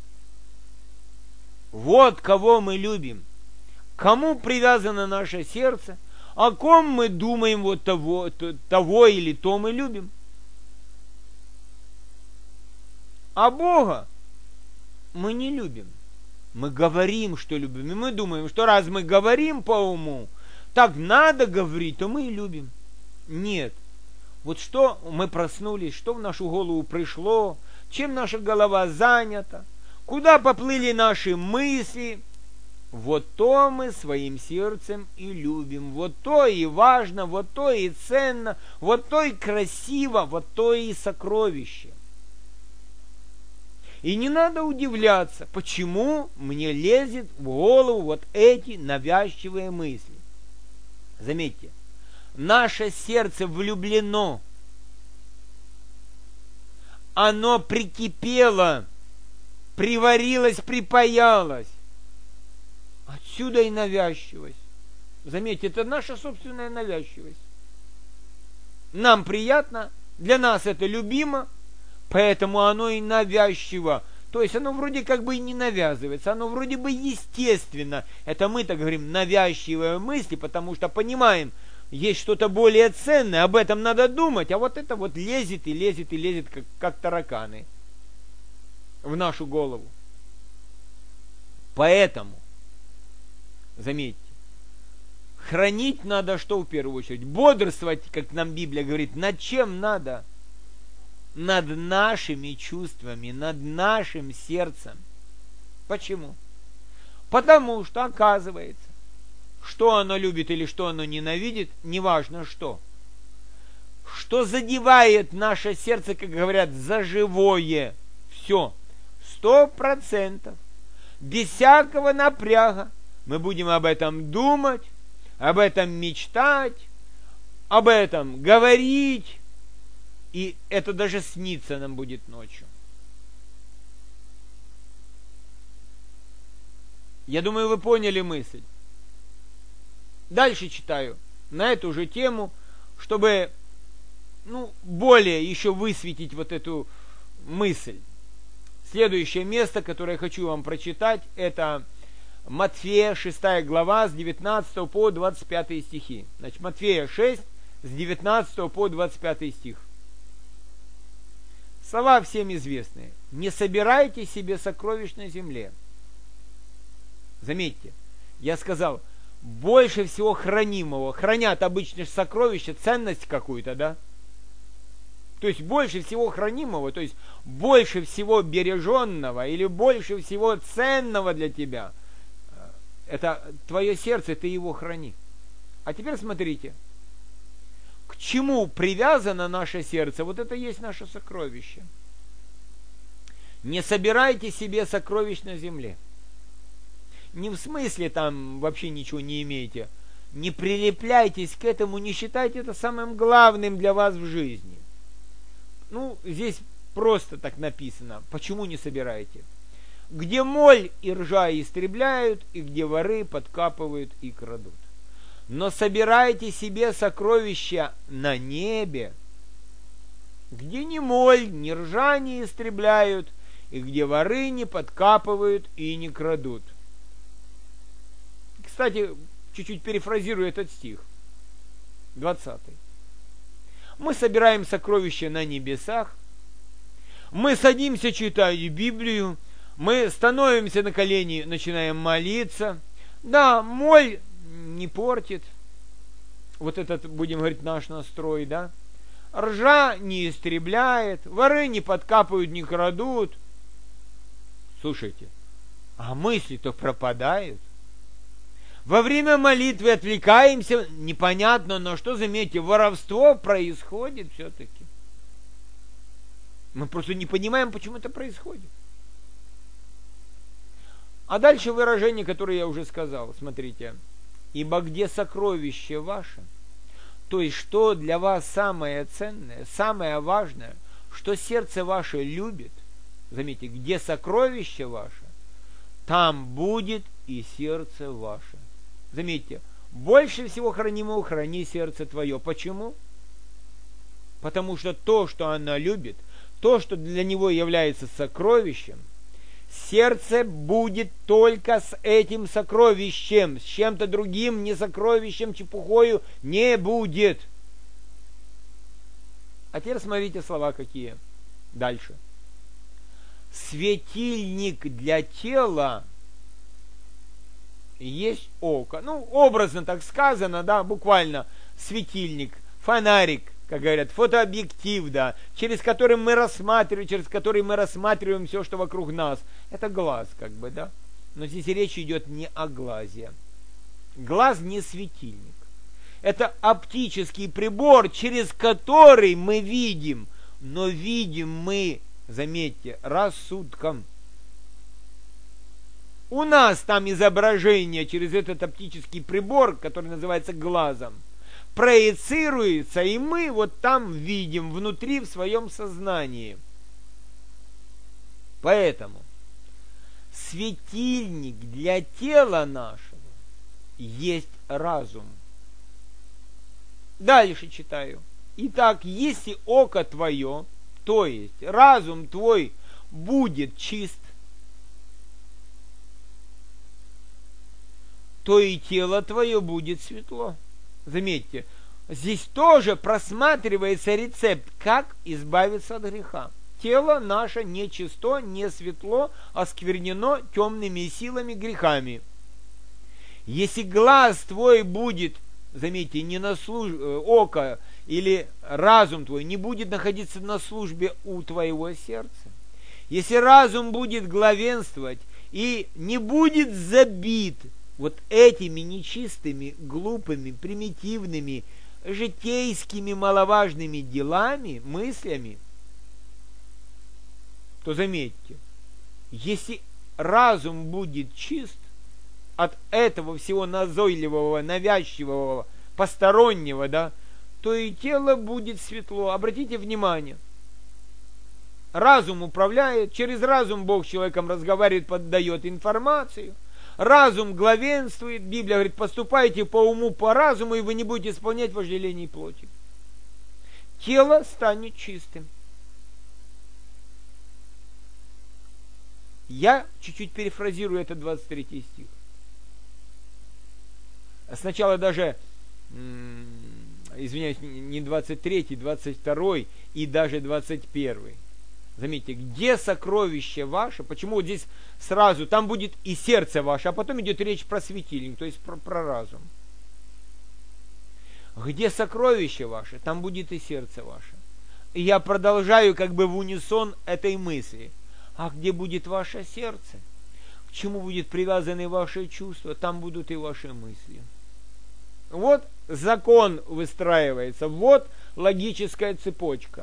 Вот кого мы любим. Кому привязано наше сердце, о ком мы думаем, вот того или то мы любим. А Бога мы не любим. Мы говорим, что любим. И мы думаем, что раз мы говорим по уму, так надо говорить, то мы и любим. Нет. Вот что мы проснулись, что в нашу голову пришло, чем наша голова занята, куда поплыли наши мысли, вот то мы своим сердцем и любим, вот то и важно, вот то и ценно, вот то и красиво, вот то и сокровище. И не надо удивляться, почему мне лезет в голову вот эти навязчивые мысли. Заметьте, наше сердце влюблено. Оно прикипело, приварилось, припаялось. Отсюда и навязчивость. Заметьте, это наша собственная навязчивость. Нам приятно, для нас это любимо, поэтому оно и навязчиво. То есть оно вроде как бы и не навязывается, оно вроде бы естественно. Это мы так говорим, навязчивые мысли, потому что понимаем, есть что-то более ценное, об этом надо думать, а вот это вот лезет и лезет и лезет, как тараканы в нашу голову. Поэтому, заметьте, хранить надо что в первую очередь? Бодрствовать, как нам Библия говорит, над чем надо? Над нашими чувствами, над нашим сердцем. Почему? Потому что, оказывается, что оно любит или что оно ненавидит, неважно что. Что задевает наше сердце, как говорят, за живое. Все. 100%. Без всякого напряга. Мы будем об этом думать, об этом мечтать, об этом говорить. И это даже снится нам будет ночью. Я думаю, вы поняли мысль. Дальше читаю на эту же тему, чтобы более еще высветить вот эту мысль. Следующее место, которое я хочу вам прочитать, это Матфея 6 глава с 19 по 25 стихи. Значит, Матфея 6 с 19 по 25 стих. Слова всем известные. Не собирайте себе сокровищ на земле. Заметьте, я сказал, больше всего хранимого. Хранят обычно сокровища, ценность какую-то, да? То есть больше всего хранимого, то есть больше всего береженного или больше всего ценного для тебя. Это твое сердце, ты его храни. А теперь смотрите, к чему привязано наше сердце, вот это есть наше сокровище. Не собирайте себе сокровищ на земле. Не в смысле там вообще ничего не имеете. Не прилепляйтесь к этому, не считайте это самым главным для вас в жизни. Здесь просто так написано. Почему не собираете? Где моль и ржа истребляют, и где воры подкапывают и крадут. Но собирайте себе сокровища на небе, где ни моль, ни ржа не истребляют, и где воры не подкапывают и не крадут. Кстати, чуть-чуть перефразирую этот стих. 20. Мы собираем сокровища на небесах, мы садимся читать Библию, мы становимся на колени, начинаем молиться. Да, моль не портит, вот этот, будем говорить, наш настрой, да. Ржа не истребляет, воры не подкапывают, не крадут. Слушайте, а мысли-то пропадают. Во время молитвы отвлекаемся, непонятно, но что, заметьте, воровство происходит все-таки. Мы просто не понимаем, почему это происходит. А дальше выражение, которое я уже сказал, смотрите. Ибо где сокровище ваше, то есть что для вас самое ценное, самое важное, что сердце ваше любит, заметьте, где сокровище ваше, там будет и сердце ваше. Заметьте, больше всего хранимого храни сердце твое. Почему? Потому что то, что она любит, то, что для него является сокровищем, сердце будет только с этим сокровищем, с чем-то другим, не сокровищем, чепухою не будет. А теперь смотрите слова какие. Дальше. Светильник для тела есть око. Ну, образно так сказано, да, буквально светильник, фонарик, как говорят, фотообъектив, да, через который мы рассматриваем все, что вокруг нас. Это глаз, как бы, да. Но здесь речь идет не о глазе. Глаз не светильник. Это оптический прибор, через который мы видим, но видим мы, заметьте, рассудком. У нас там изображение через этот оптический прибор, который называется глазом, проецируется, и мы вот там видим внутри в своем сознании. Поэтому светильник для тела нашего есть разум. Дальше читаю. Итак, если око твое, то есть разум твой, будет чист, то и тело твое будет светло. Заметьте, здесь тоже просматривается рецепт, как избавиться от греха. Тело наше не чисто, не светло, осквернено темными силами, грехами. Если глаз твой будет, заметьте, не на око или разум твой не будет находиться на службе у твоего сердца, если разум будет главенствовать и не будет забит вот этими нечистыми, глупыми, примитивными, житейскими, маловажными делами, мыслями, то заметьте, если разум будет чист от этого всего назойливого, навязчивого, постороннего, да, то и тело будет светло. Обратите внимание, разум управляет, через разум Бог с человеком разговаривает, поддает информацию. Разум главенствует. Библия говорит, поступайте по уму, по разуму, и вы не будете исполнять вожделений плоти. Тело станет чистым. Я чуть-чуть перефразирую этот 23 стих. Сначала даже, извиняюсь, не 23, 22 и даже 21. Заметьте, где сокровище ваше? Почему вот здесь сразу, там будет и сердце ваше, а потом идет речь про светильник, то есть про разум. Где сокровище ваше, там будет и сердце ваше. И я продолжаю как бы в унисон этой мысли. А где будет ваше сердце? К чему будет привязаны ваши чувства? Там будут и ваши мысли. Вот закон выстраивается, вот логическая цепочка.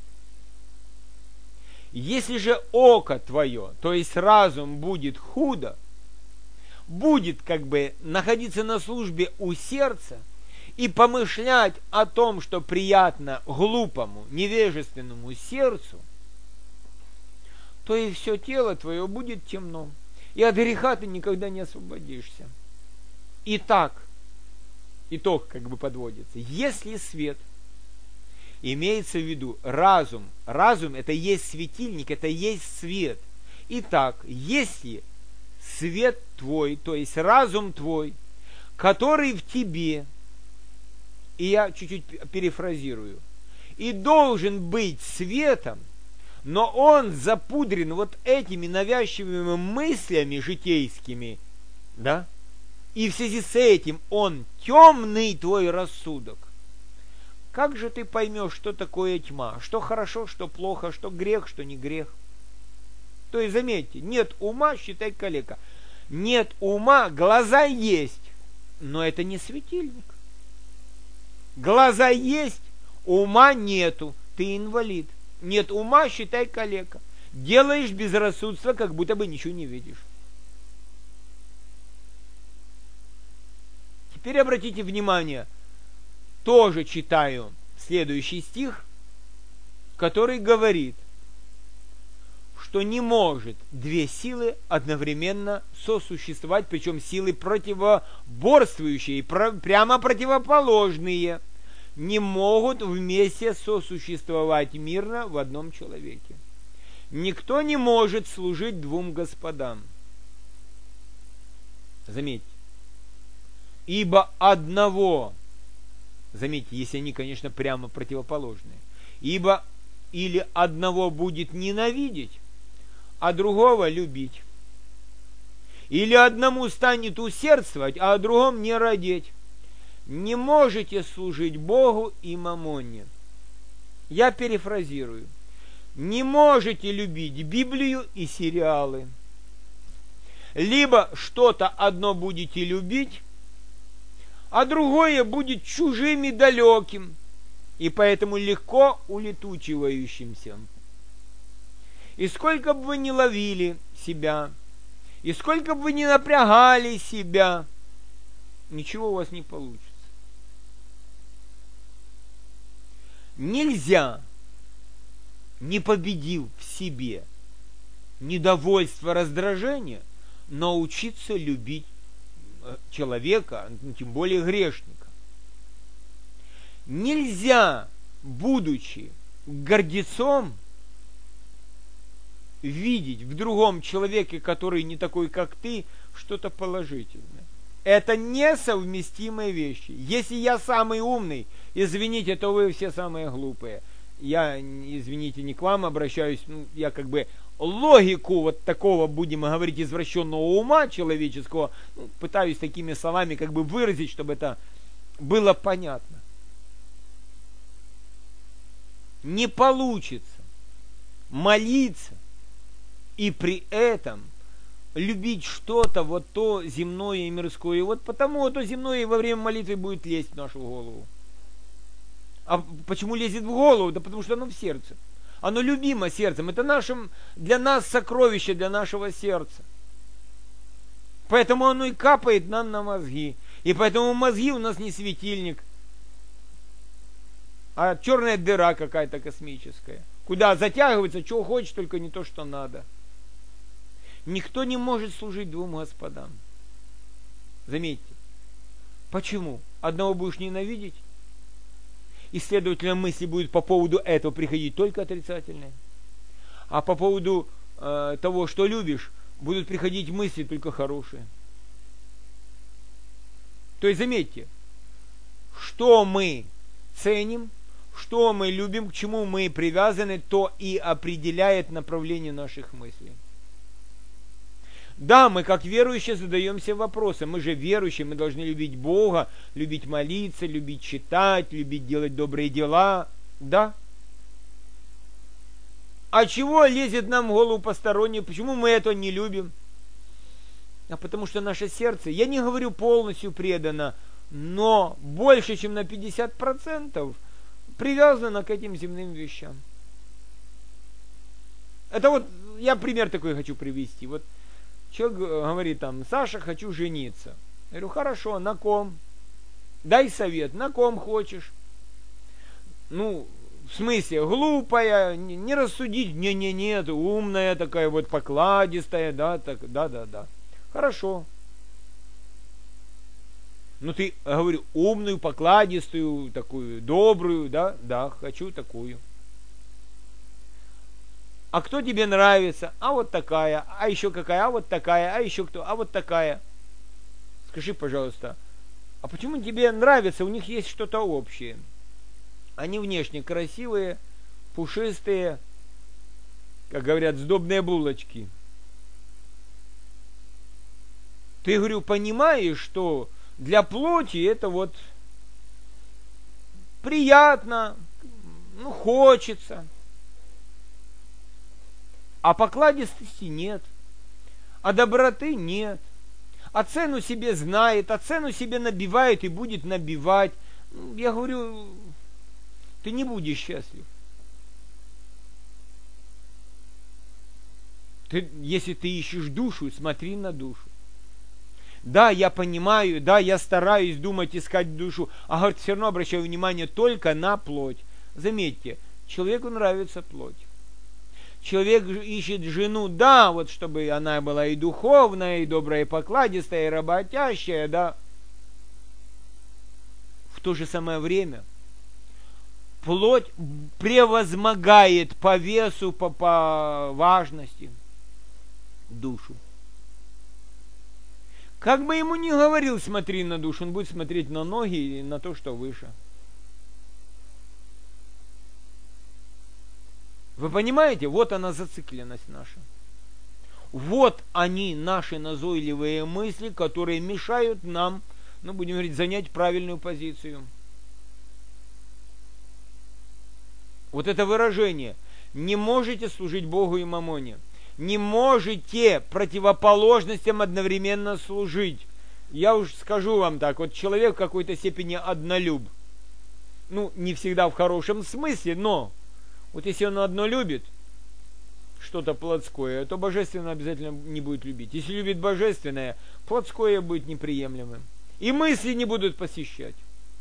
Если же око твое, то есть разум, будет худо, будет как бы находиться на службе у сердца и помышлять о том, что приятно глупому, невежественному сердцу, то и все тело твое будет темно, и от греха ты никогда не освободишься. Итак, итог как бы подводится. Если свет, имеется в виду разум. Разум это есть светильник, это есть свет. Итак, если свет твой, то есть разум твой, который в тебе, и я чуть-чуть перефразирую, и должен быть светом, но он запудрен вот этими навязчивыми мыслями житейскими, да, и в связи с этим он темный твой рассудок, как же ты поймешь, что такое тьма? Что хорошо, что плохо, что грех, что не грех? То есть, заметьте, нет ума, считай калека. Нет ума, глаза есть, но это не светильник. Глаза есть, ума нету, ты инвалид. Нет ума, считай калека. Делаешь безрассудство, как будто бы ничего не видишь. Теперь обратите внимание, тоже читаю следующий стих, который говорит, что не может две силы одновременно сосуществовать, причем силы противоборствующие, прямо противоположные, не могут вместе сосуществовать мирно в одном человеке. Никто не может служить двум господам. Заметьте. Ибо одного, заметьте, если они, конечно, прямо противоположные, ибо или одного будет ненавидеть, а другого любить. Или одному станет усердствовать, а о другом не родить. Не можете служить Богу и мамоне. Я перефразирую. Не можете любить Библию и сериалы. Либо что-то одно будете любить, а другое будет чужим и далеким, и поэтому легко улетучивающимся. И сколько бы вы ни ловили себя, и сколько бы вы ни напрягали себя, ничего у вас не получится. Нельзя, не победив в себе недовольство, раздражение, научиться любить человека, тем более грешника. Нельзя, будучи гордецом, видеть в другом человеке, который не такой, как ты, что-то положительное. Это несовместимые вещи. Если я самый умный, извините, то вы все самые глупые. Я, извините, не к вам обращаюсь, я как бы логику вот такого, будем говорить, извращенного ума человеческого, пытаюсь такими словами как бы выразить, чтобы это было понятно. Не получится молиться и при этом любить что-то, вот то земное и мирское. Вот потому вот то земное во время молитвы будет лезть в нашу голову. А почему лезет в голову? Да потому что оно в сердце. Оно любимо сердцем. Это для нас сокровище, для нашего сердца. Поэтому оно и капает нам на мозги. И поэтому мозги у нас не светильник, а черная дыра какая-то космическая. Куда затягивается, чего хочешь, только не то, что надо. Никто не может служить двум господам. Заметьте. Почему? Одного будешь ненавидеть, и, следовательно, мысли будут по поводу этого приходить только отрицательные. А по поводу того, что любишь, будут приходить мысли только хорошие. То есть, заметьте, что мы ценим, что мы любим, к чему мы привязаны, то и определяет направление наших мыслей. Да, мы как верующие задаемся вопросом. Мы же верующие, мы должны любить Бога, любить молиться, любить читать, любить делать добрые дела. Да. А чего лезет нам в голову постороннее? Почему мы это не любим? А потому что наше сердце, я не говорю полностью предано, но больше, чем на 50% привязано к этим земным вещам. Это вот, я пример такой хочу привести. Вот человек говорит там: Саша, хочу жениться. Я говорю: хорошо, на ком? Дай совет, на ком хочешь? В смысле, глупая, не рассудить, нет, умная такая, вот покладистая, да. Хорошо. Ты, говорю, умную, покладистую, такую, добрую, да, хочу такую. А кто тебе нравится? А вот такая, а еще какая, а вот такая, а еще кто, а вот такая. Скажи, пожалуйста, а почему тебе нравится? У них есть что-то общее. Они внешне красивые, пушистые, как говорят, сдобные булочки. Ты, говорю, понимаешь, что для плоти это вот приятно, хочется. А покладистости нет. А доброты нет. А цену себе знает, а цену себе набивает и будет набивать. Я говорю, ты не будешь счастлив. Если ты ищешь душу, смотри на душу. Да, я понимаю, да, я стараюсь думать, искать душу, а говорит, все равно обращаю внимание только на плоть. Заметьте, человеку нравится плоть. Человек ищет жену, да, вот чтобы она была и духовная, и добрая, и покладистая, и работящая, да. В то же самое время плоть превозмогает по весу, по важности душу. Как бы ему ни говорил, смотри на душу, он будет смотреть на ноги и на то, что выше. Вы понимаете? Вот она зацикленность наша. Вот они, наши назойливые мысли, которые мешают нам, будем говорить, занять правильную позицию. Вот это выражение. Не можете служить Богу и мамоне. Не можете противоположностям одновременно служить. Я уж скажу вам так, вот человек в какой-то степени однолюб. Не всегда в хорошем смысле, но вот если он одно любит, что-то плотское, то божественное обязательно не будет любить. Если любит божественное, плотское будет неприемлемым. И мысли не будут посещать.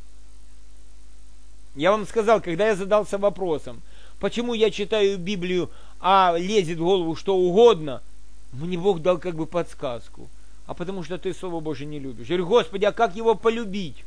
Я вам сказал, когда я задался вопросом, почему я читаю Библию, а лезет в голову что угодно, мне Бог дал как бы подсказку. А потому что ты Слово Божие не любишь. Я говорю, Господи, а как его полюбить?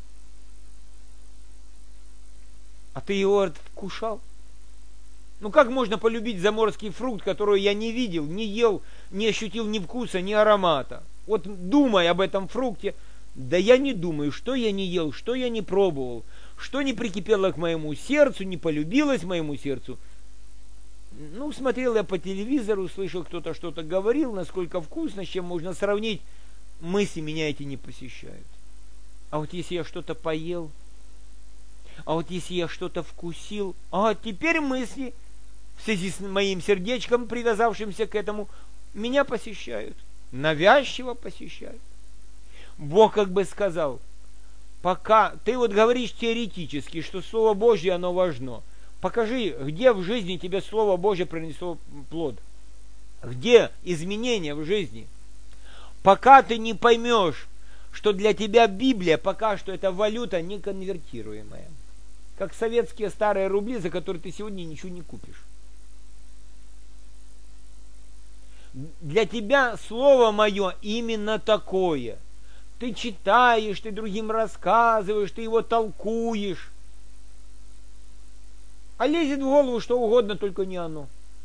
А ты его вкушал? Как можно полюбить заморский фрукт, который я не видел, не ел, не ощутил ни вкуса, ни аромата? Вот думай об этом фрукте. Да я не думаю, что я не ел, что я не пробовал, что не прикипело к моему сердцу, не полюбилось моему сердцу. Смотрел я по телевизору, слышал, кто-то что-то говорил, насколько вкусно, с чем можно сравнить. Мысли меня эти не посещают. А вот если я что-то поел, а вот если я что-то вкусил, теперь мысли в связи с моим сердечком, привязавшимся к этому, меня посещают. Навязчиво посещают. Бог как бы сказал, пока ты вот говоришь теоретически, что Слово Божье, оно важно. Покажи, где в жизни тебе Слово Божье принесло плод. Где изменения в жизни. Пока ты не поймешь, что для тебя Библия пока что это валюта неконвертируемая. Как советские старые рубли, за которые ты сегодня ничего не купишь. Для тебя Слово Мое именно такое. Ты читаешь, ты другим рассказываешь, ты его толкуешь. А лезет в голову что угодно, только не оно.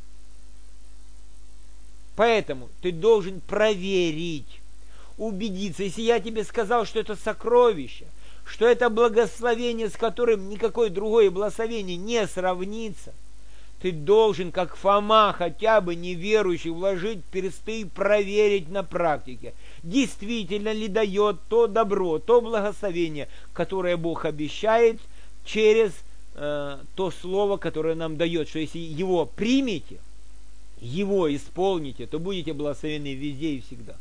Поэтому ты должен проверить, убедиться. Если я тебе сказал, что это сокровище, что это благословение, с которым никакое другое благословение не сравнится, ты должен, как Фома, хотя бы неверующий, вложить персты и проверить на практике, действительно ли дает то добро, то благословение, которое Бог обещает через то слово, которое нам дает, что если его примете, его исполните, то будете благословенны везде и всегда.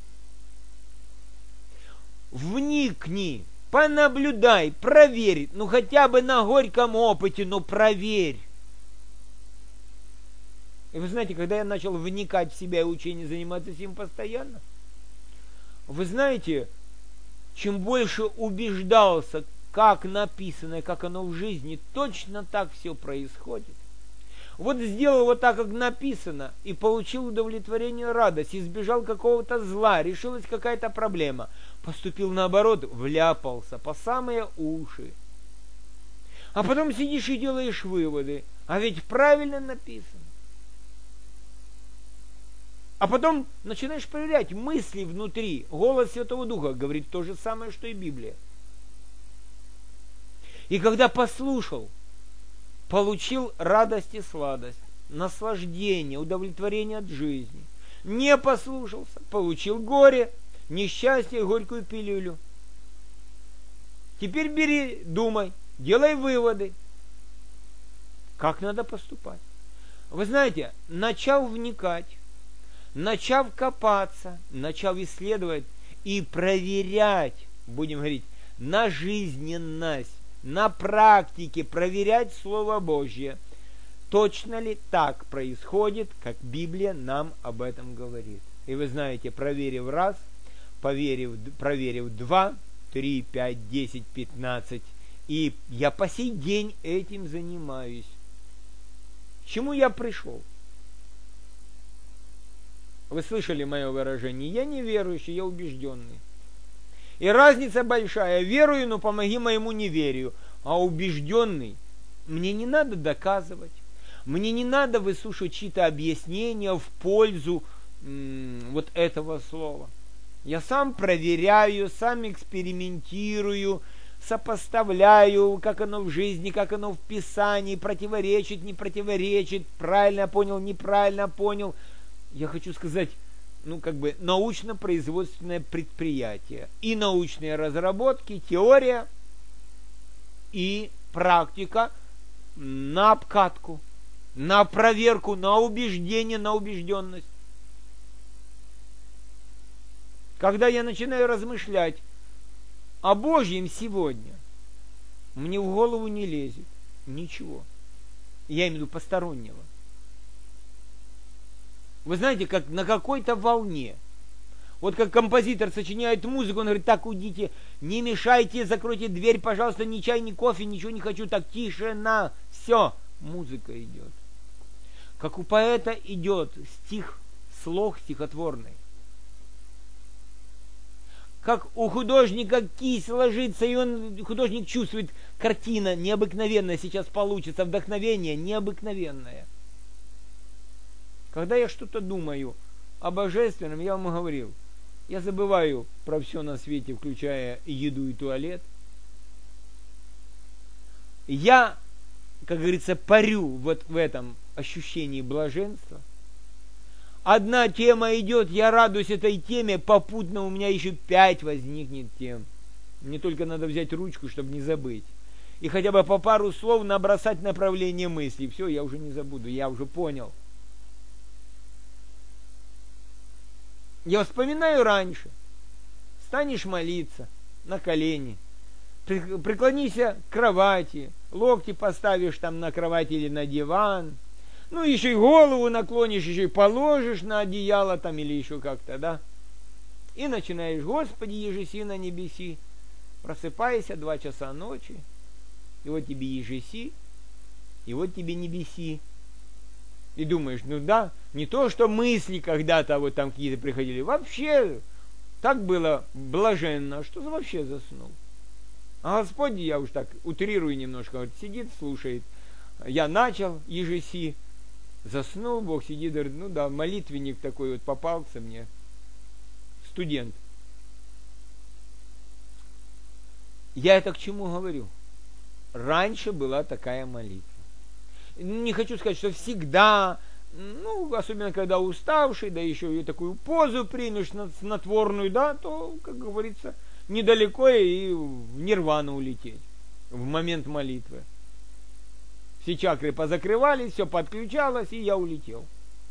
Вникни, понаблюдай, проверь, хотя бы на горьком опыте, но проверь. И вы знаете, когда я начал вникать в себя и учение, заниматься этим постоянно, вы знаете, чем больше убеждался, как написано, как оно в жизни, точно так все происходит. Вот сделал вот так, как написано, и получил удовлетворение, радость, избежал какого-то зла, решилась какая-то проблема. Поступил наоборот, вляпался по самые уши. А потом сидишь и делаешь выводы, а ведь правильно написано. А потом начинаешь проверять мысли внутри. Голос Святого Духа говорит то же самое, что и Библия. И когда послушал, получил радость и сладость, наслаждение, удовлетворение от жизни. Не послушался, получил горе, несчастье и горькую пилюлю. Теперь бери, думай, делай выводы. Как надо поступать? Вы знаете, начал вникать, начав копаться, начав исследовать и проверять, будем говорить, на жизненность, на практике, проверять Слово Божье, точно ли так происходит, как Библия нам об этом говорит. И вы знаете, проверив раз, проверив 2, 3, 5, 10, 15, и я по сей день этим занимаюсь. К чему я пришел? Вы слышали мое выражение? Я не верующий, я убежденный. И разница большая. Верую, но помоги моему неверию. А убежденный, мне не надо доказывать. Мне не надо выслушивать чьи-то объяснения в пользу вот этого слова. Я сам проверяю, сам экспериментирую, сопоставляю, как оно в жизни, как оно в Писании, противоречит, не противоречит, правильно понял, неправильно понял. Я хочу сказать, научно-производственное предприятие. И научные разработки, теория и практика на обкатку, на проверку, на убеждение, на убежденность. Когда я начинаю размышлять о Божьем сегодня, мне в голову не лезет ничего. Я имею в виду постороннего. Вы знаете, как на какой-то волне. Вот как композитор сочиняет музыку, он говорит: так, уйдите, не мешайте, закройте дверь, пожалуйста, ни чай, ни кофе, ничего не хочу, так, тишина, все, музыка идет. Как у поэта идет стих, слог стихотворный. Как у художника кисть ложится, и художник чувствует, картина необыкновенная сейчас получится, вдохновение необыкновенное. Когда я что-то думаю о божественном, я вам говорил, я забываю про все на свете, включая еду и туалет. Я, как говорится, парю вот в этом ощущении блаженства. Одна тема идет, я радуюсь этой теме, попутно у меня еще 5 возникнет тем. Мне только надо взять ручку, чтобы не забыть. И хотя бы по пару слов набросать направление мысли. Все, я уже не забуду, я уже понял. Я вспоминаю раньше. Станешь молиться на колени, преклонися к кровати, локти поставишь там на кровати или на диван, ну еще и голову наклонишь, еще и положишь на одеяло там или еще как-то, да? И начинаешь: Господи, ежеси на небеси, просыпайся 2 часа ночи, и вот тебе ежеси, и вот тебе небеси. И думаешь, ну да, не то, что мысли когда-то вот там какие-то приходили, вообще так было блаженно, что вообще заснул. А Господь, я уж так утрирую немножко, вот сидит, слушает. Я начал ежеси, заснул, Бог сидит, говорит: ну да, молитвенник такой вот попался мне, студент. Я это к чему говорю? Раньше была такая молитва. Не хочу сказать, что всегда, ну, особенно когда уставший, да еще и такую позу примешь снотворную, да, то, как говорится, недалеко и в нирвану улететь в момент молитвы. Все чакры позакрывались, все подключалось, и я улетел.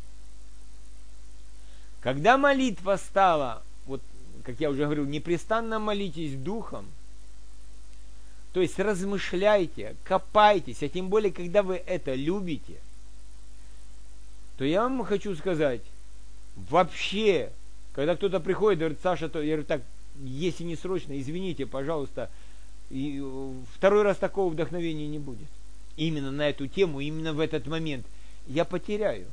Когда молитва стала, вот, как я уже говорил, непрестанно молитесь духом, то есть размышляйте, копайтесь, а тем более, когда вы это любите, то я вам хочу сказать, вообще, когда кто-то приходит, говорит: Саша, то, я говорю: так, если не срочно, извините, пожалуйста, и 2-й раз такого вдохновения не будет. Именно на эту тему, именно в этот момент я потеряю.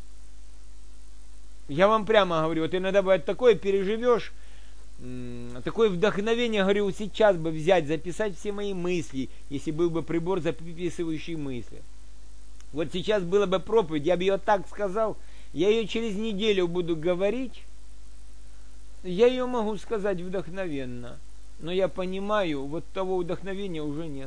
Я вам прямо говорю, вот иногда бывает такое, переживешь, такое вдохновение, говорю, сейчас бы взять, записать все мои мысли, если был бы прибор, записывающий мысли. Вот сейчас была бы проповедь, я бы ее так сказал, я ее через неделю буду говорить, я ее могу сказать вдохновенно, но я понимаю, вот того вдохновения уже нет.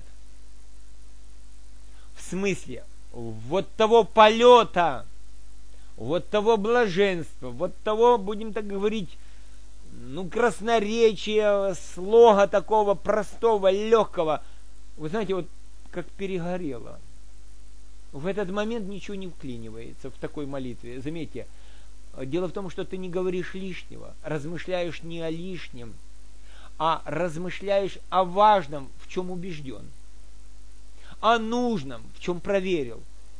В смысле, вот того полета, вот того блаженства, вот того, будем так говорить, ну, красноречия, слога такого простого, легкого. Вы знаете, вот как перегорело. В этот момент ничего не вклинивается в такой молитве. Заметьте, Дело в том, что ты не говоришь лишнего, размышляешь не о лишнем, а размышляешь о важном, в чем убежден, о нужном, в чем проверил.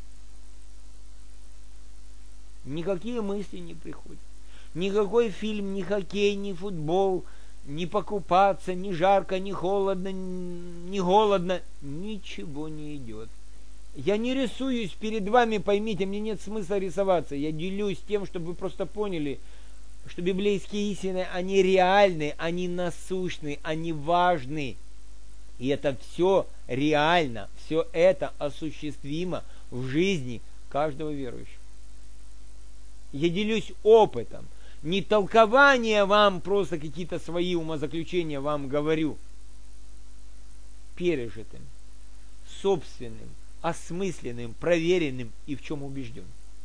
Никакие мысли не приходят. Никакой фильм, ни хоккей, ни футбол, ни покупаться, ни жарко, ни холодно, ни голодно. Ничего не идет. Я не рисуюсь перед вами, поймите, мне нет смысла рисоваться. Я делюсь тем, чтобы вы просто поняли, что библейские истины, они реальны, они насущны, они важны. И это все реально, все это осуществимо в жизни каждого верующего. Я делюсь опытом. Не толкование вам, просто какие-то свои умозаключения вам говорю. Пережитым, собственным, осмысленным, проверенным и в чем убежден.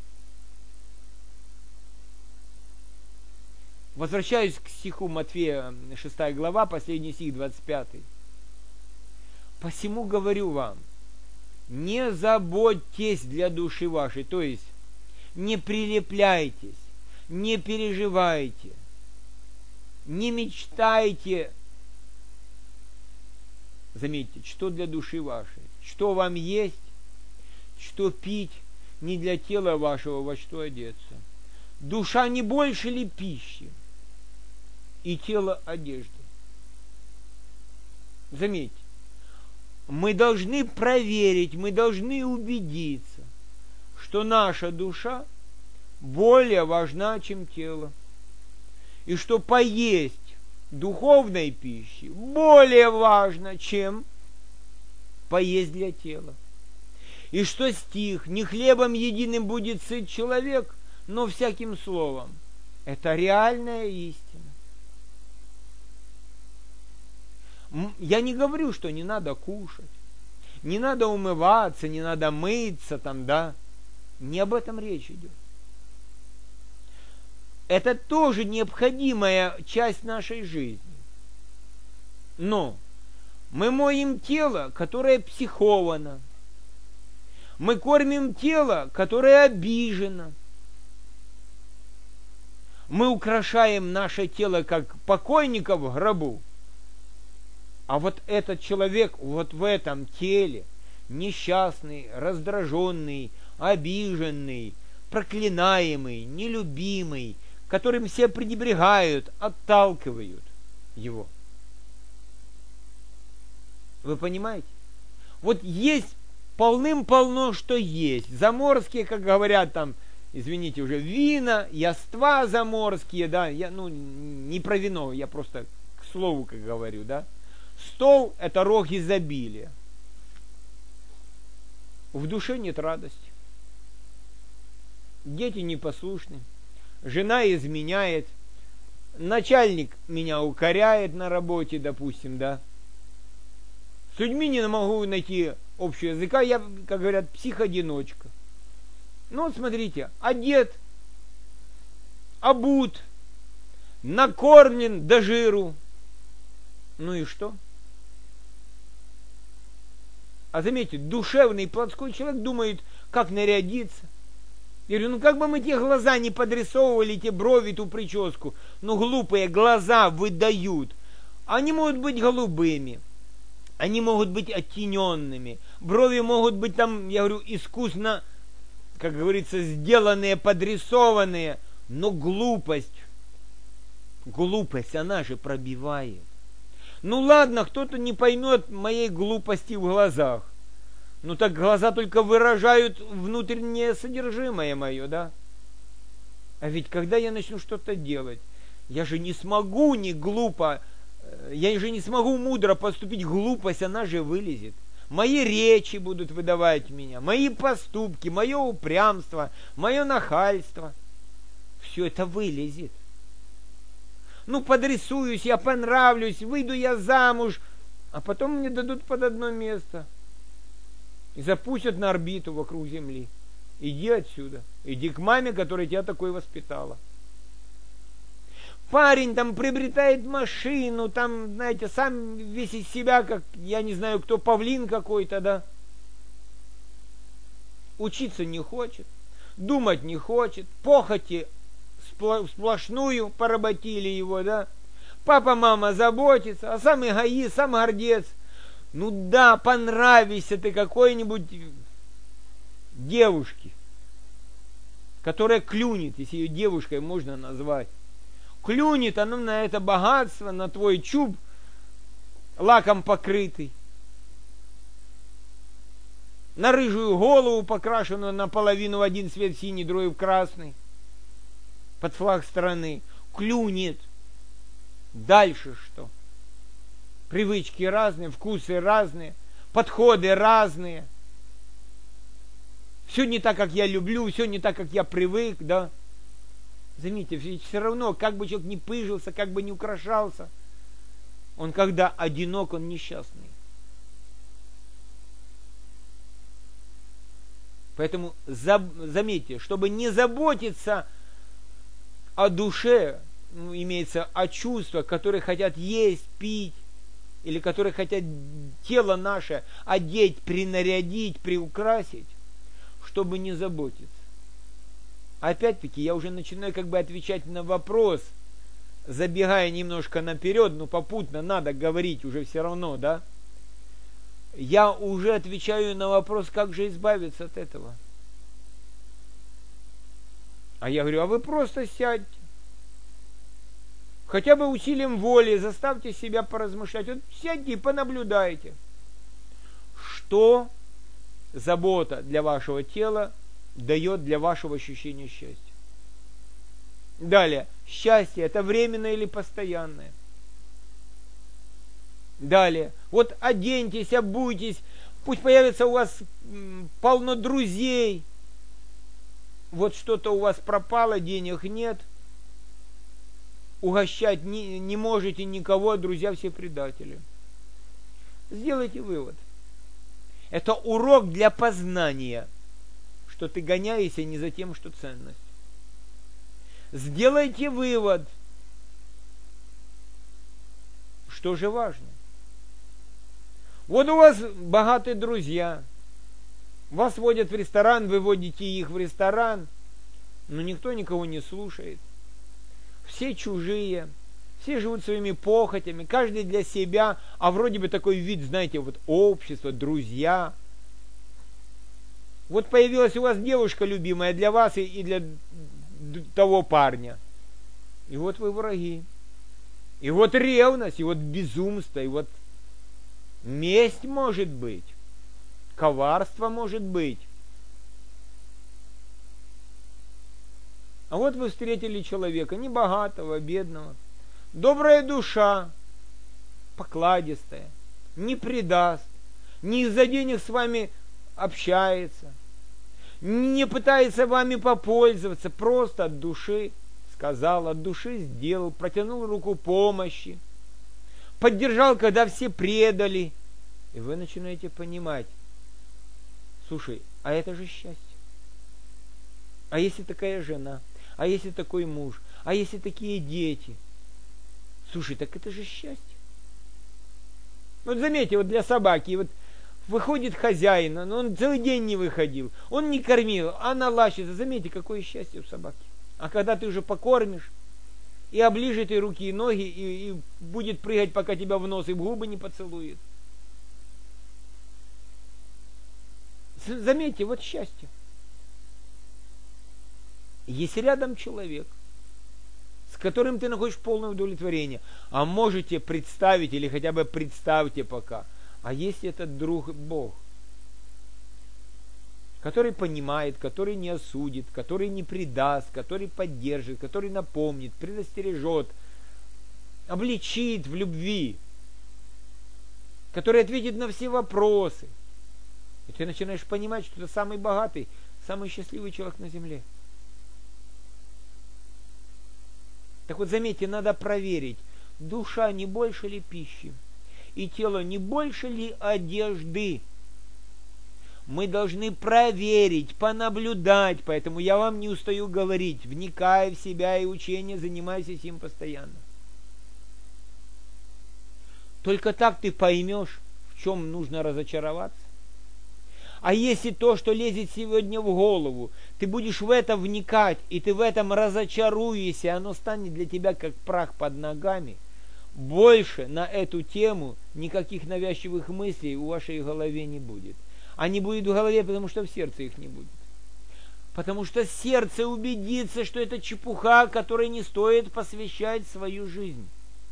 Возвращаюсь к стиху Матфея, 6 глава, последний стих, 25. «Посему говорю вам, не заботьтесь для души вашей», то есть не прилепляйтесь, не переживайте, не мечтайте. Заметьте, что для души вашей, что вам есть, что пить, не для тела вашего, во что одеться. Душа не больше ли пищи, и тело одежды? Заметьте, мы должны проверить, мы должны убедиться, что наша душа более важна, чем тело. И что поесть духовной пищи более важно, чем поесть для тела. И что стих «не хлебом единым будет сыт человек, но всяким словом» – это реальная истина. Я не говорю, что не надо кушать, не надо умываться, не надо мыться там, да. Не об этом речь идет. Это тоже необходимая часть нашей жизни. Но мы моем тело, которое психовано. Мы кормим тело, которое обижено. Мы украшаем наше тело, как покойника в гробу. А вот этот человек вот в этом теле, несчастный, раздраженный, обиженный, проклинаемый, нелюбимый, которым все пренебрегают, отталкивают его. Вы понимаете? Вот есть полным-полно, что есть. Заморские, как говорят там, извините, уже вина, яства заморские, да, я, не про вино, я просто к слову, как говорю, да. Стол – это рог изобилия. В душе нет радости. Дети непослушны. Жена изменяет. Начальник меня укоряет на работе, допустим, да. С людьми не могу найти общего языка. Я, как говорят, псих-одиночка. Ну вот смотрите, одет, обут, накормлен до жиру. Ну и что? А заметьте, душевный плотской человек думает, как нарядиться. Я говорю, как бы мы те глаза не подрисовывали, те брови, ту прическу. Глупые глаза выдают. Они могут быть голубыми. Они могут быть оттененными. Брови могут быть там, я говорю, искусно, как говорится, сделанные, подрисованные. Но глупость, она же пробивает. Ладно, кто-то не поймет моей глупости в глазах. Так глаза только выражают внутреннее содержимое мое, да? А ведь когда я начну что-то делать, я же не смогу я же не смогу мудро поступить. Глупость, она же вылезет. Мои речи будут выдавать меня, мои поступки, мое упрямство, мое нахальство. Все это вылезет. Подрисуюсь, я понравлюсь, выйду я замуж, а потом мне дадут под одно место. И запустят на орбиту вокруг Земли. Иди отсюда. Иди к маме, которая тебя такой воспитала. Парень там приобретает машину, там, знаете, сам весь из себя, как, я не знаю, кто, павлин какой-то, да. Учиться не хочет, думать не хочет, похоти сплошную поработили его, да. Папа, мама заботится, а сам эгоист, сам гордец. Ну да, понравишься ты какой-нибудь девушке, которая клюнет, если ее девушкой можно назвать. Клюнет она на это богатство, на твой чуб, лаком покрытый, на рыжую голову, покрашенную наполовину в один цвет синий, другой в красный, под флаг страны. Клюнет. Дальше что? Привычки разные, вкусы разные, подходы разные. Все не так, как я люблю, все не так, как я привык, да. Заметьте, все равно, как бы человек не пыжился, как бы не украшался, он когда одинок, он несчастный. Поэтому заметьте, чтобы не заботиться о душе, имеется о чувствах, которые хотят есть, пить, или которые хотят тело наше одеть, принарядить, приукрасить, чтобы не заботиться. Опять-таки, я уже начинаю как бы отвечать на вопрос, забегая немножко наперед, но попутно надо говорить уже все равно, да? Я уже отвечаю на вопрос, как же избавиться от этого. А я говорю, а вы просто сядьте. Хотя бы усилием воли заставьте себя поразмышлять. Вот сядьте и понаблюдайте, что забота для вашего тела дает для вашего ощущения счастья. Далее, счастье это временное или постоянное. Далее, вот оденьтесь, обуйтесь, пусть появится у вас полно друзей. Вот что-то у вас пропало, денег нет. Угощать не можете никого, друзья все предатели. Сделайте вывод. Это урок для познания, что ты гоняешься не за тем, что ценность. Сделайте вывод, что же важно. Вот у вас богатые друзья, вас водят в ресторан, вы водите их в ресторан, но никто никого не слушает. Все чужие, все живут своими похотями, каждый для себя, а вроде бы такой вид, знаете, вот общество, друзья. Вот появилась у вас девушка любимая для вас и для того парня. И вот вы враги. И вот ревность, и вот безумство, и вот месть может быть, коварство может быть. А вот вы встретили человека, не богатого, бедного, добрая душа, покладистая, не предаст, не из-за денег с вами общается, не пытается вами попользоваться, просто от души сказал, от души сделал, протянул руку помощи, поддержал, когда все предали. И вы начинаете понимать, слушай, а это же счастье. А если такая жена? А если такой муж? А если такие дети? Слушай, так это же счастье. Вот заметьте, вот для собаки, вот выходит хозяин, но он целый день не выходил, он не кормил, она лащится. Заметьте, какое счастье у собаки. А когда ты уже покормишь, и оближет и руки, и ноги, и будет прыгать, пока тебя в нос и в губы не поцелует. Заметьте, вот счастье. Если рядом человек, с которым ты находишь полное удовлетворение, а можете представить, или хотя бы представьте пока, а если этот друг Бог, который понимает, который не осудит, который не предаст, который поддержит, который напомнит, предостережет, обличит в любви, который ответит на все вопросы, и ты начинаешь понимать, что ты самый богатый, самый счастливый человек на земле. Так вот, заметьте, надо проверить, душа не больше ли пищи, и тело не больше ли одежды. Мы должны проверить, понаблюдать, поэтому я вам не устаю говорить, вникай в себя и учение, занимайся им постоянно. Только так ты поймешь, в чем нужно разочароваться. А если то, что лезет сегодня в голову, ты будешь в это вникать, и ты в этом разочаруешься, оно станет для тебя как прах под ногами, больше на эту тему никаких навязчивых мыслей у вашей голове не будет. Они будут в голове, потому что в сердце их не будет. Потому что сердце убедится, что это чепуха, которой не стоит посвящать свою жизнь.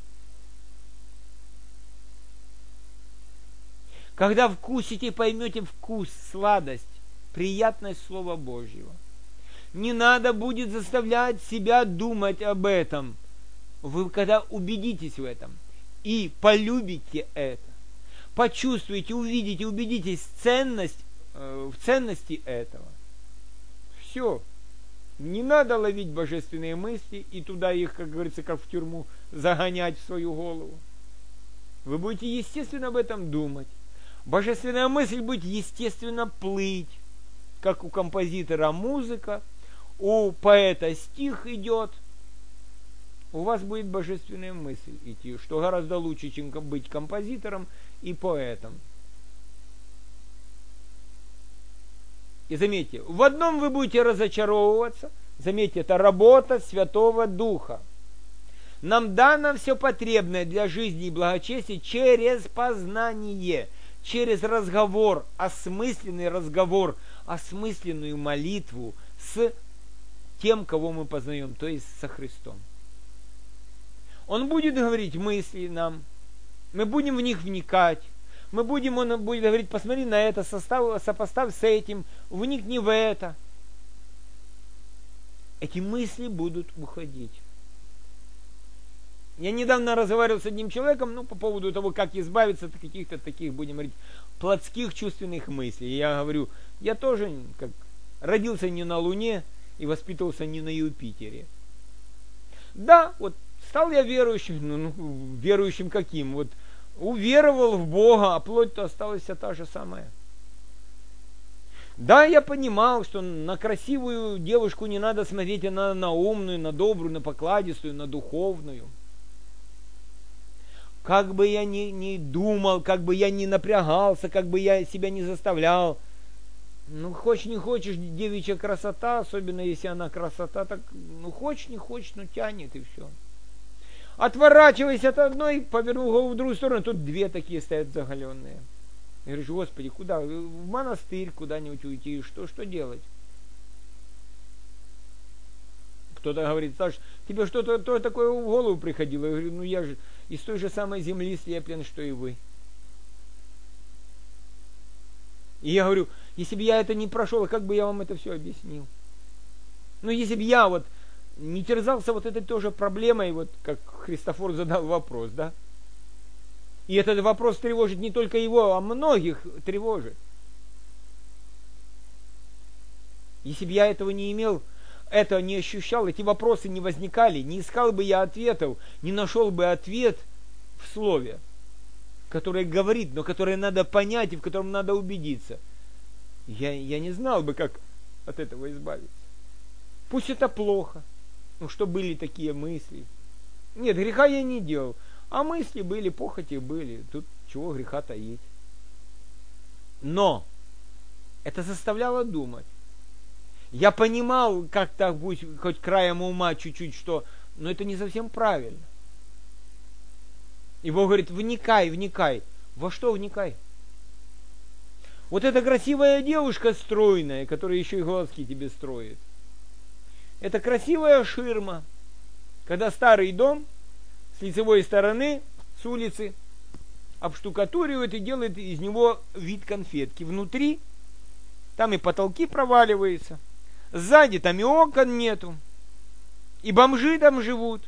Когда вкусите, поймете вкус, сладость, приятность Слова Божьего. Не надо будет заставлять себя думать об этом. Вы когда убедитесь в этом и полюбите это, почувствуете, увидите, убедитесь в ценности этого. Все. Не надо ловить божественные мысли и туда их, как говорится, как в тюрьму, загонять в свою голову. Вы будете естественно об этом думать. Божественная мысль будет естественно плыть, как у композитора музыка, у поэта стих идет. У вас будет божественная мысль идти, что гораздо лучше, чем быть композитором и поэтом. И заметьте, в одном вы будете разочаровываться. Заметьте, это работа Святого Духа. Нам дано все потребное для жизни и благочестия через познание, через разговор, осмысленный разговор, осмысленную молитву с тем, кого мы познаем, то есть со Христом. Он будет говорить мысли нам, мы будем в них вникать, он будет говорить, посмотри на это, сопоставь с этим, вникни в это. Эти мысли будут уходить. Я недавно разговаривал с одним человеком, по поводу того, как избавиться от каких-то таких, будем говорить, плотских чувственных мыслей. И я говорю, я тоже родился не на Луне и воспитывался не на Юпитере. Да, стал я верующим, верующим каким? Уверовал в Бога, а плоть-то осталась вся та же самая. Да, я понимал, что на красивую девушку не надо смотреть, а на умную, на добрую, на покладистую, на духовную. Как бы я ни думал, как бы я ни напрягался, как бы я себя не заставлял. Хочешь не хочешь, девичья красота, особенно если она красота, так, хочешь не хочешь, тянет и все. Отворачиваясь от одной, повернул голову в другую сторону, тут две такие стоят заголенные. Я говорю, Господи, куда? В монастырь куда-нибудь уйти, что делать? Кто-то говорит, Саш, тебе что-то такое в голову приходило? Я говорю, я же из той же самой земли слеплен, что и вы. И я говорю, если бы я это не прошел, как бы я вам это все объяснил? Если бы я не терзался этой тоже проблемой, как Христофор задал вопрос, да? И этот вопрос тревожит не только его, а многих тревожит. Если бы я этого не имел, это не ощущал, эти вопросы не возникали, не искал бы я ответов, не нашел бы ответ в слове, которое говорит, но которое надо понять и в котором надо убедиться. Я не знал бы, как от этого избавиться. Пусть это плохо, что были такие мысли. Нет, греха я не делал, а мысли были, похоти были, тут чего греха таить. Но это заставляло думать. Я понимал, как так будет, хоть краем ума чуть-чуть, но это не совсем правильно. И Бог говорит, вникай. Во что вникай? Эта красивая девушка стройная, которая еще и глазки тебе строит. Это красивая ширма, когда старый дом с лицевой стороны, с улицы, обштукатуривает и делает из него вид конфетки. Внутри там и потолки проваливаются, сзади там и окон нету, и бомжи там живут.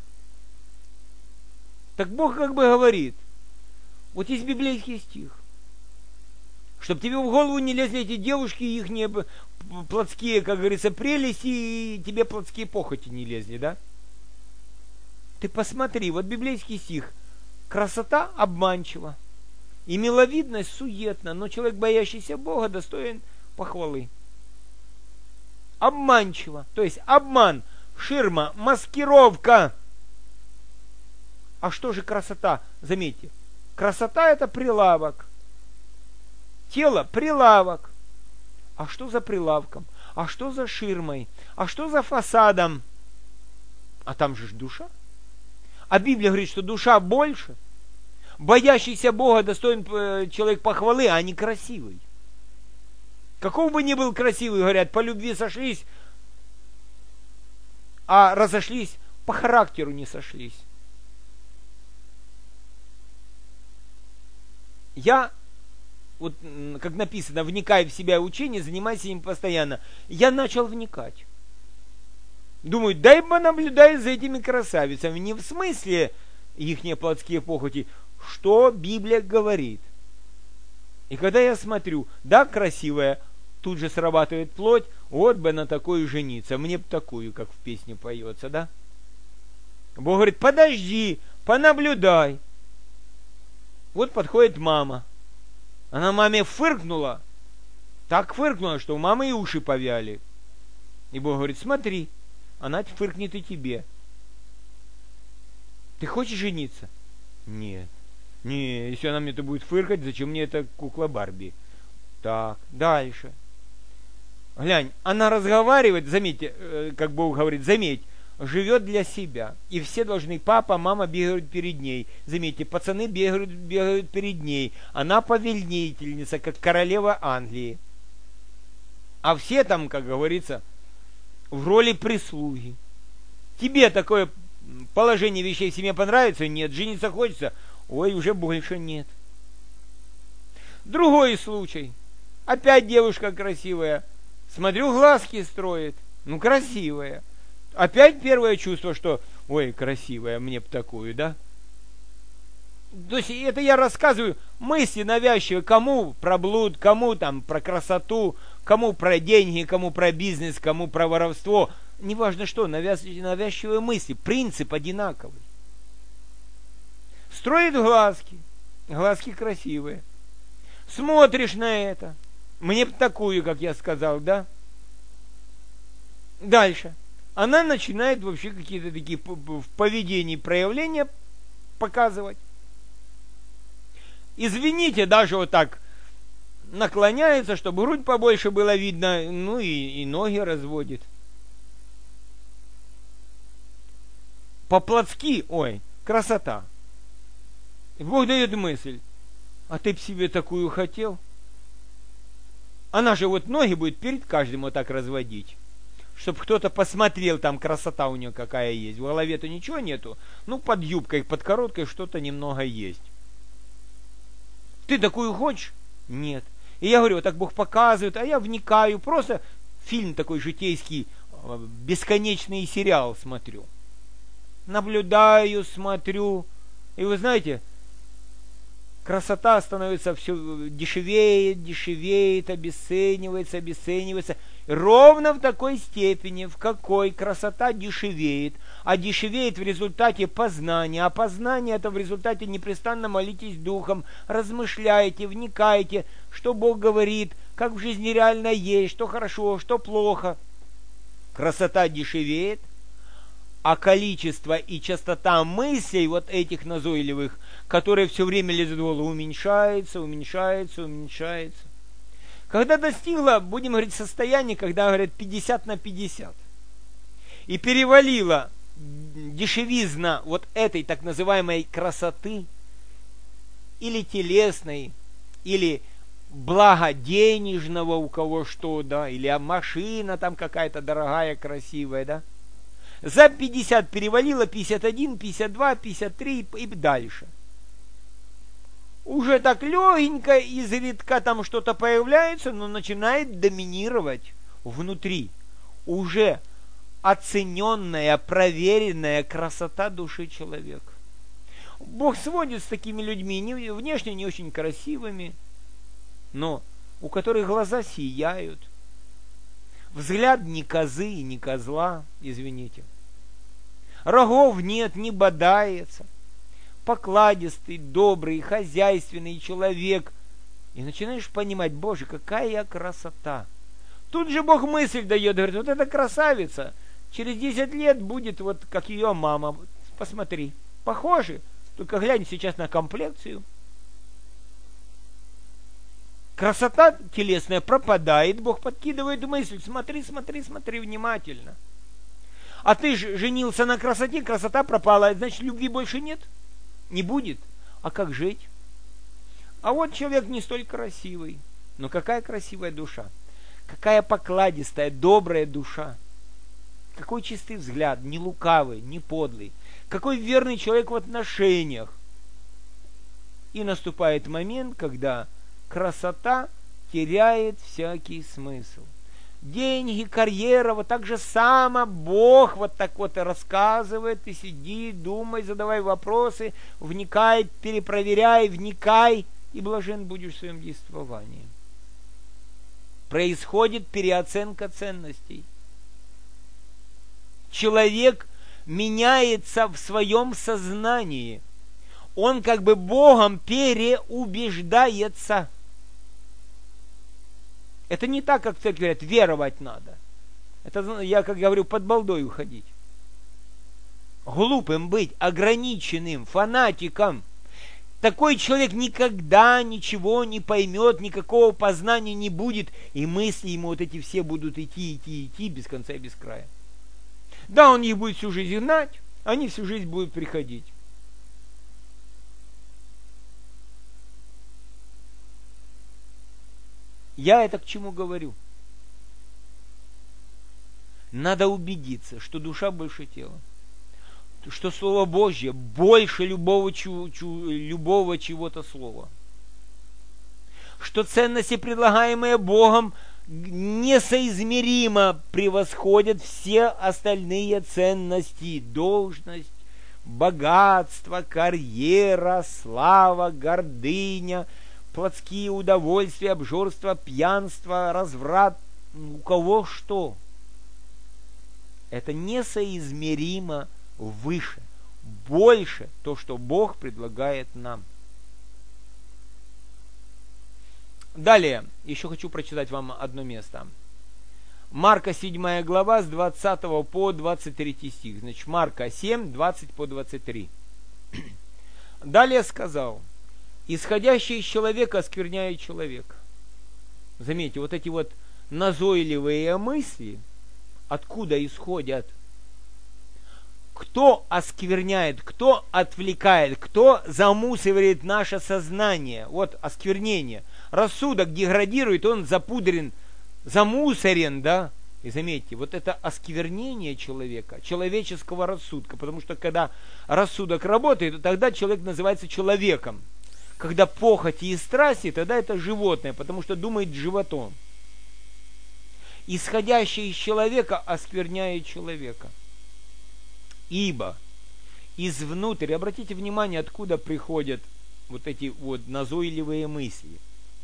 Так Бог говорит, есть библейский стих, чтобы тебе в голову не лезли эти девушки, их не плотские, как говорится, прелести, и тебе плотские похоти не лезли, да? Ты посмотри, библейский стих, красота обманчива, и миловидность суетна, но человек, боящийся Бога, достоин похвалы. Обманчиво, то есть обман, ширма, маскировка. А что же красота? Заметьте, красота это прилавок. Тело – прилавок. А что за прилавком? А что за ширмой? А что за фасадом? А там же ж душа. А Библия говорит, что душа больше. Боящийся Бога достоин человек похвалы, а не красивый. Каков бы ни был красивый, говорят, по любви сошлись, а разошлись, по характеру не сошлись. Я, вот как написано, вникай в себя учение, занимайся им постоянно. Я начал вникать. Думаю, дай понаблюдай за этими красавицами. Не в смысле ихние плотские похоти, что Библия говорит. И когда я смотрю, да, красивая, тут же срабатывает плоть, вот бы на такую жениться, мне б такую, как в песне поется, да? Бог говорит, подожди, понаблюдай. Вот подходит мама. Она маме фыркнула, так фыркнула, что у мамы и уши повяли. И Бог говорит, смотри, она фыркнет и тебе. Ты хочешь жениться? Нет. Не, если она мне-то будет фыркать, зачем мне эта кукла Барби? Так, дальше. Глянь, она разговаривает, заметьте, как Бог говорит, заметь, живет для себя. И все должны, папа, мама бегают перед ней. Заметьте, пацаны бегают перед ней. Она повелительница, как королева Англии. А все там, как говорится, в роли прислуги. Тебе такое положение вещей в семье понравится? Нет. Жениться хочется? Ой, уже больше нет. Другой случай. Опять девушка красивая. Смотрю, глазки строит. Ну, красивая. Опять первое чувство, что, ой, красивая, мне б такую, да? То есть это я рассказываю мысли навязчивые, кому про блуд, кому там про красоту, кому про деньги, кому про бизнес, кому про воровство. Неважно что, навязчивые мысли, принцип одинаковый. Строит глазки, глазки красивые. Смотришь на это, мне б такую, как я сказал, да? Дальше. Она начинает вообще какие-то такие в поведении проявления показывать. Извините, даже вот так наклоняется, чтобы грудь побольше было видно, ну и ноги разводит. По-плотски, ой, красота. И Бог дает мысль, а ты б себе такую хотел? Она же вот ноги будет перед каждым вот так разводить. Чтобы кто-то посмотрел, там красота у нее какая есть. В голове-то ничего нету. Ну, под юбкой, под короткой что-то немного есть. Ты такую хочешь? Нет. И я говорю, вот так Бог показывает, а я вникаю. Просто фильм такой житейский, бесконечный сериал смотрю. Наблюдаю, смотрю. И вы знаете, красота становится все дешевеет, дешевеет, обесценивается, обесценивается. Ровно в такой степени, в какой красота дешевеет. А дешевеет в результате познания. А познание это в результате непрестанно молитесь Духом, размышляете, вникаете, что Бог говорит, как в жизни реально есть, что хорошо, что плохо. Красота дешевеет, а количество и частота мыслей вот этих назойливых, которые все время лезут в голову, уменьшается, уменьшается, уменьшается. Когда достигла, будем говорить, состояние, когда говорят 50 на 50, и перевалила дешевизна вот этой так называемой красоты, или телесной, или блага денежного у кого что, да, или машина там какая-то дорогая, красивая, да, за 50 перевалила, 51, 52, 53 и дальше. Уже так легенько, изредка там что-то появляется, но начинает доминировать внутри уже оцененная, проверенная красота души человека. Бог сводит с такими людьми, внешне не очень красивыми, но у которых глаза сияют, взгляд ни козы и ни козла, извините, рогов нет, не бодается, покладистый, добрый, хозяйственный человек. И начинаешь понимать, Боже, какая красота. Тут же Бог мысль дает, говорит, вот эта красавица через 10 лет будет вот как ее мама. Посмотри, похожи, только глянь сейчас на комплекцию. Красота телесная пропадает, Бог подкидывает мысль, смотри, смотри, смотри внимательно. А ты же женился на красоте, красота пропала, значит, любви больше нет? Не будет. А как жить? А вот человек не столь красивый. Но какая красивая душа. Какая покладистая, добрая душа. Какой чистый взгляд, не лукавый, не подлый. Какой верный человек в отношениях. И наступает момент, когда красота теряет всякий смысл. Деньги, карьера, вот так же само Бог вот так вот и рассказывает, и сиди, думай, задавай вопросы, вникай, перепроверяй, вникай, и блажен будешь в своем действовании. Происходит переоценка ценностей. Человек меняется в своем сознании. Он как бы Богом переубеждается. Это не так, как в церкви говорят, веровать надо. Это, я, как говорю, под балдой уходить. Глупым быть, ограниченным, фанатиком. Такой человек никогда ничего не поймет, никакого познания не будет, и мысли ему вот эти все будут идти без конца и без края. Да, он их будет всю жизнь гнать, они всю жизнь будут приходить. Я это к чему говорю? Надо убедиться, что душа больше тела. Что Слово Божье больше любого чего-то слова. Что ценности, предлагаемые Богом, несоизмеримо превосходят все остальные ценности. Должность, богатство, карьера, слава, гордыня, плотские удовольствия, обжорство, пьянство, разврат. У кого что? Это несоизмеримо выше, больше то, что Бог предлагает нам. Далее, еще хочу прочитать вам одно место. Марка 7 глава с 20 по 23 стих. Значит, Марка 7, 20 по 23. Далее сказал: исходящий из человека оскверняет человека. Заметьте, вот эти вот назойливые мысли, откуда исходят? Кто оскверняет, кто отвлекает, кто замусоривает наше сознание? Вот осквернение. Рассудок деградирует, он запудрен, замусорен, да? И заметьте, вот это осквернение человека, человеческого рассудка, потому что когда рассудок работает, тогда человек называется человеком. Когда похоти и страсти, тогда это животное, потому что думает животом. Исходящее из человека оскверняет человека. Ибо извнутрь, обратите внимание, откуда приходят вот эти вот назойливые мысли.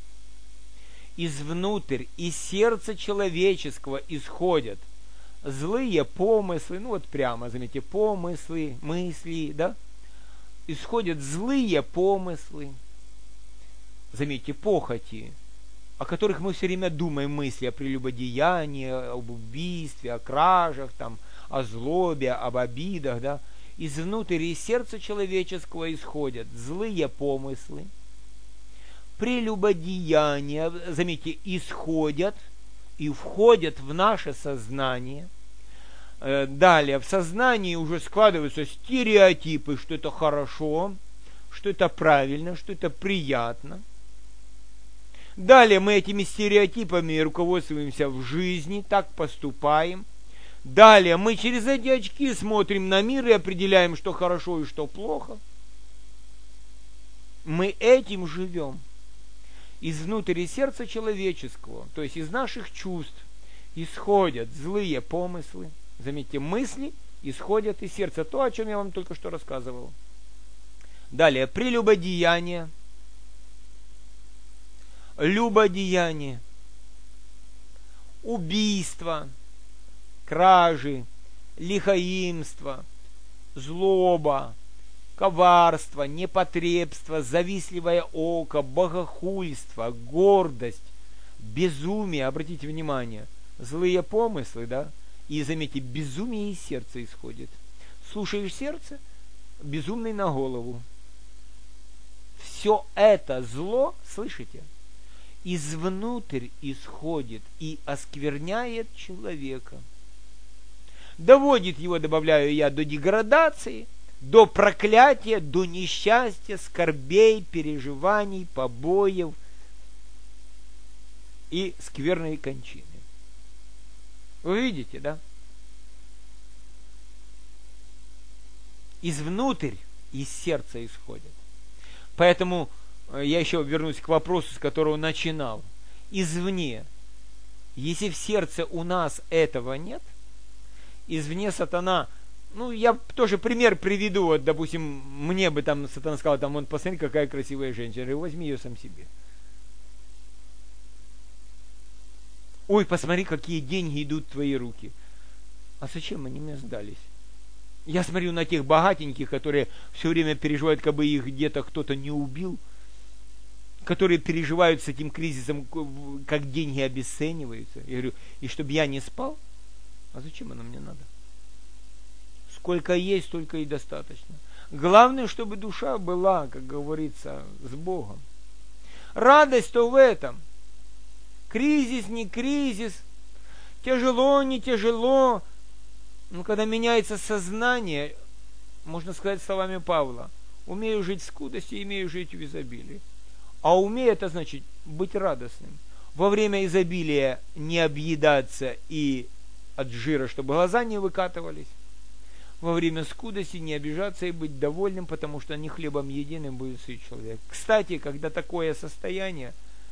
Извнутрь, из сердца человеческого исходят злые помыслы, ну вот прямо, заметьте, помыслы, мысли, да? Исходят злые помыслы, заметьте, похоти, о которых мы все время думаем, мысли о прелюбодеянии, об убийстве, о кражах, там, о злобе, об обидах, да? Изнутри из сердца человеческого исходят злые помыслы, прелюбодеяния, заметьте, исходят и входят в наше сознание. Далее, в сознании уже складываются стереотипы, что это хорошо, что это правильно, что это приятно. Далее мы этими стереотипами руководствуемся в жизни, так поступаем. Далее мы через эти очки смотрим на мир и определяем, что хорошо и что плохо. Мы этим живем. Изнутри сердца человеческого, то есть из наших чувств, исходят злые помыслы. Заметьте, мысли исходят из сердца. То, о чем я вам только что рассказывал. Далее, прелюбодеяние, любодеяние, убийство, кражи, лихоимство, злоба, коварство, непотребство, завистливое око, богохульство, гордость, безумие, обратите внимание, злые помыслы, да, и заметьте, безумие из сердца исходит. Слушаешь сердце, безумный на голову. Все это зло, слышите, извнутрь исходит и оскверняет человека. Доводит его, добавляю я, до деградации, до проклятия, до несчастья, скорбей, переживаний, побоев и скверной кончины. Вы видите, да? Извнутрь, из сердца исходит. Поэтому я еще вернусь к вопросу, с которого начинал. Извне. Если в сердце у нас этого нет, извне сатана, я тоже пример приведу, вот, допустим, мне бы там сатана сказал, там, посмотри, какая красивая женщина, я говорю, возьми ее сам себе. Ой, посмотри, какие деньги идут в твои руки. А зачем они мне сдались? Я смотрю на тех богатеньких, которые все время переживают, как бы их где-то кто-то не убил, которые переживают с этим кризисом, как деньги обесцениваются. Я говорю, и чтобы я не спал? А зачем оно мне надо? Сколько есть, столько и достаточно. Главное, чтобы душа была, как говорится, с Богом. Радость-то в этом. Кризис, не кризис, тяжело, не тяжело. Но когда меняется сознание, можно сказать словами Павла, умею жить в скудости, имею жить в изобилии. А умею, это значит быть радостным. Во время изобилия не объедаться и от жира, чтобы глаза не выкатывались. Во время скудости не обижаться и быть довольным, потому что не хлебом единым будет сыт человек. Кстати, когда такое состояние,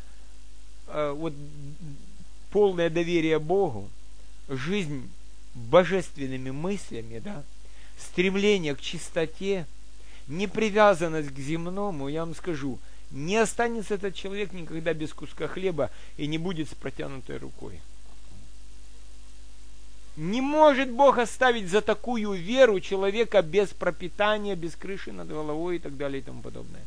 полное доверие Богу, жизнь божественными мыслями, да, стремление к чистоте, непривязанность к земному, я вам скажу, не останется этот человек никогда без куска хлеба и не будет с протянутой рукой. Не может Бог оставить за такую веру человека без пропитания, без крыши над головой и так далее и тому подобное.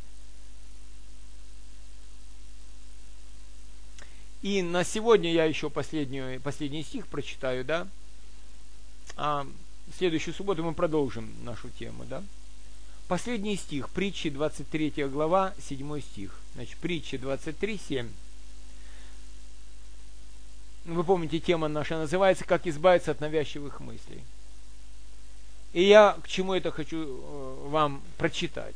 И на сегодня я еще последний стих прочитаю, да? А в следующую субботу мы продолжим нашу тему, да? Последний стих, притчи 23 глава, 7 стих. Значит, притчи 23, 7. Вы помните, тема наша называется «Как избавиться от навязчивых мыслей». И я к чему это хочу вам прочитать.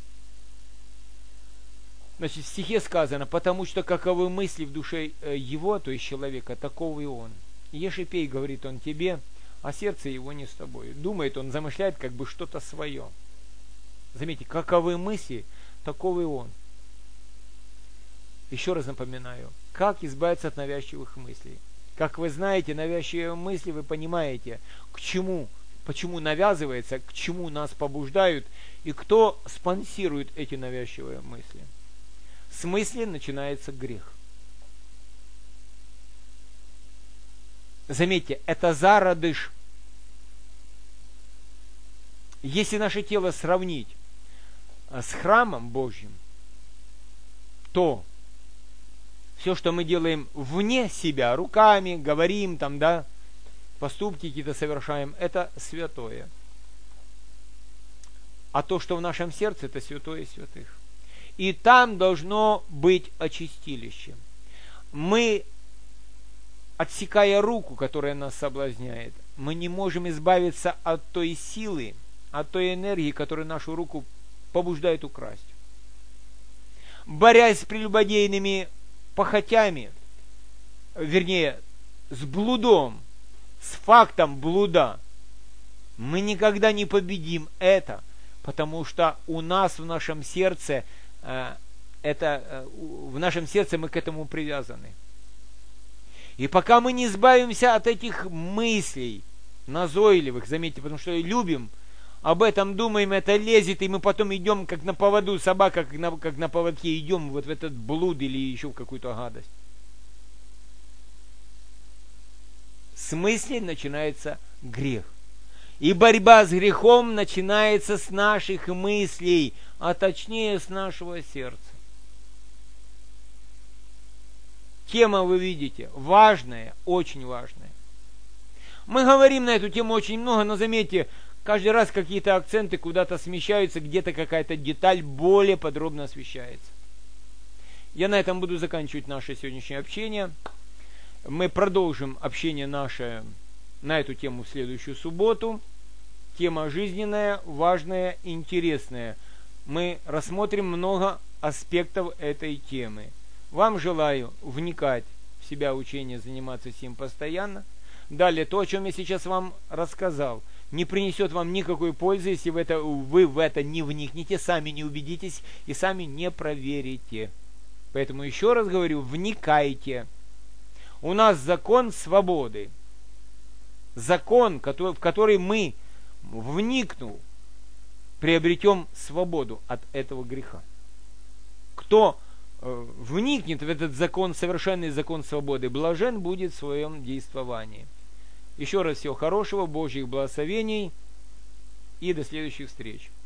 Значит, в стихе сказано, потому что каковы мысли в душе его, то есть человека, таков и он. Ешь и пей, говорит он тебе, а сердце его не с тобой. Думает он, замышляет как бы что-то свое. Заметьте, каковы мысли, таков и он. Еще раз напоминаю, как избавиться от навязчивых мыслей. Как вы знаете, навязчивые мысли, вы понимаете, к чему, почему навязывается, к чему нас побуждают и кто спонсирует эти навязчивые мысли. С мысли начинается грех. Заметьте, это зародыш. Если наше тело сравнить с храмом Божьим, то все, что мы делаем вне себя, руками, говорим, там, да, поступки какие-то совершаем, это святое. А то, что в нашем сердце, это святое святых. И там должно быть очистилище. Мы, отсекая руку, которая нас соблазняет, мы не можем избавиться от той силы, от той энергии, которая нашу руку побуждает украсть. Борясь с прелюбодейными похотями, вернее, с блудом, с фактом блуда, мы никогда не победим это, потому что у нас в нашем сердце в нашем сердце мы к этому привязаны. И пока мы не избавимся от этих мыслей назойливых, заметьте, потому что любим, об этом думаем, это лезет, и мы потом идем, как на поводу собака, как на поводке идем вот в этот блуд или еще в какую-то гадость. С мысли начинается грех. И борьба с грехом начинается с наших мыслей, а точнее с нашего сердца. Тема, вы видите, важная, очень важная. Мы говорим на эту тему очень много, но заметьте, каждый раз какие-то акценты куда-то смещаются, где-то какая-то деталь более подробно освещается. Я на этом буду заканчивать наше сегодняшнее общение. Мы продолжим общение наше на эту тему в следующую субботу. Тема жизненная, важная, интересная. Мы рассмотрим много аспектов этой темы. Вам желаю вникать в себя учение, заниматься с ним постоянно. Далее, то, о чем я сейчас вам рассказал, не принесет вам никакой пользы, если вы в это не вникнете, сами не убедитесь и сами не проверите. Поэтому еще раз говорю, вникайте. У нас закон свободы. Закон, в который мы, вникнув, приобретем свободу от этого греха. Кто вникнет в этот закон, совершенный закон свободы, блажен будет в своем действовании. Еще раз всего хорошего, Божьих благословений и до следующих встреч.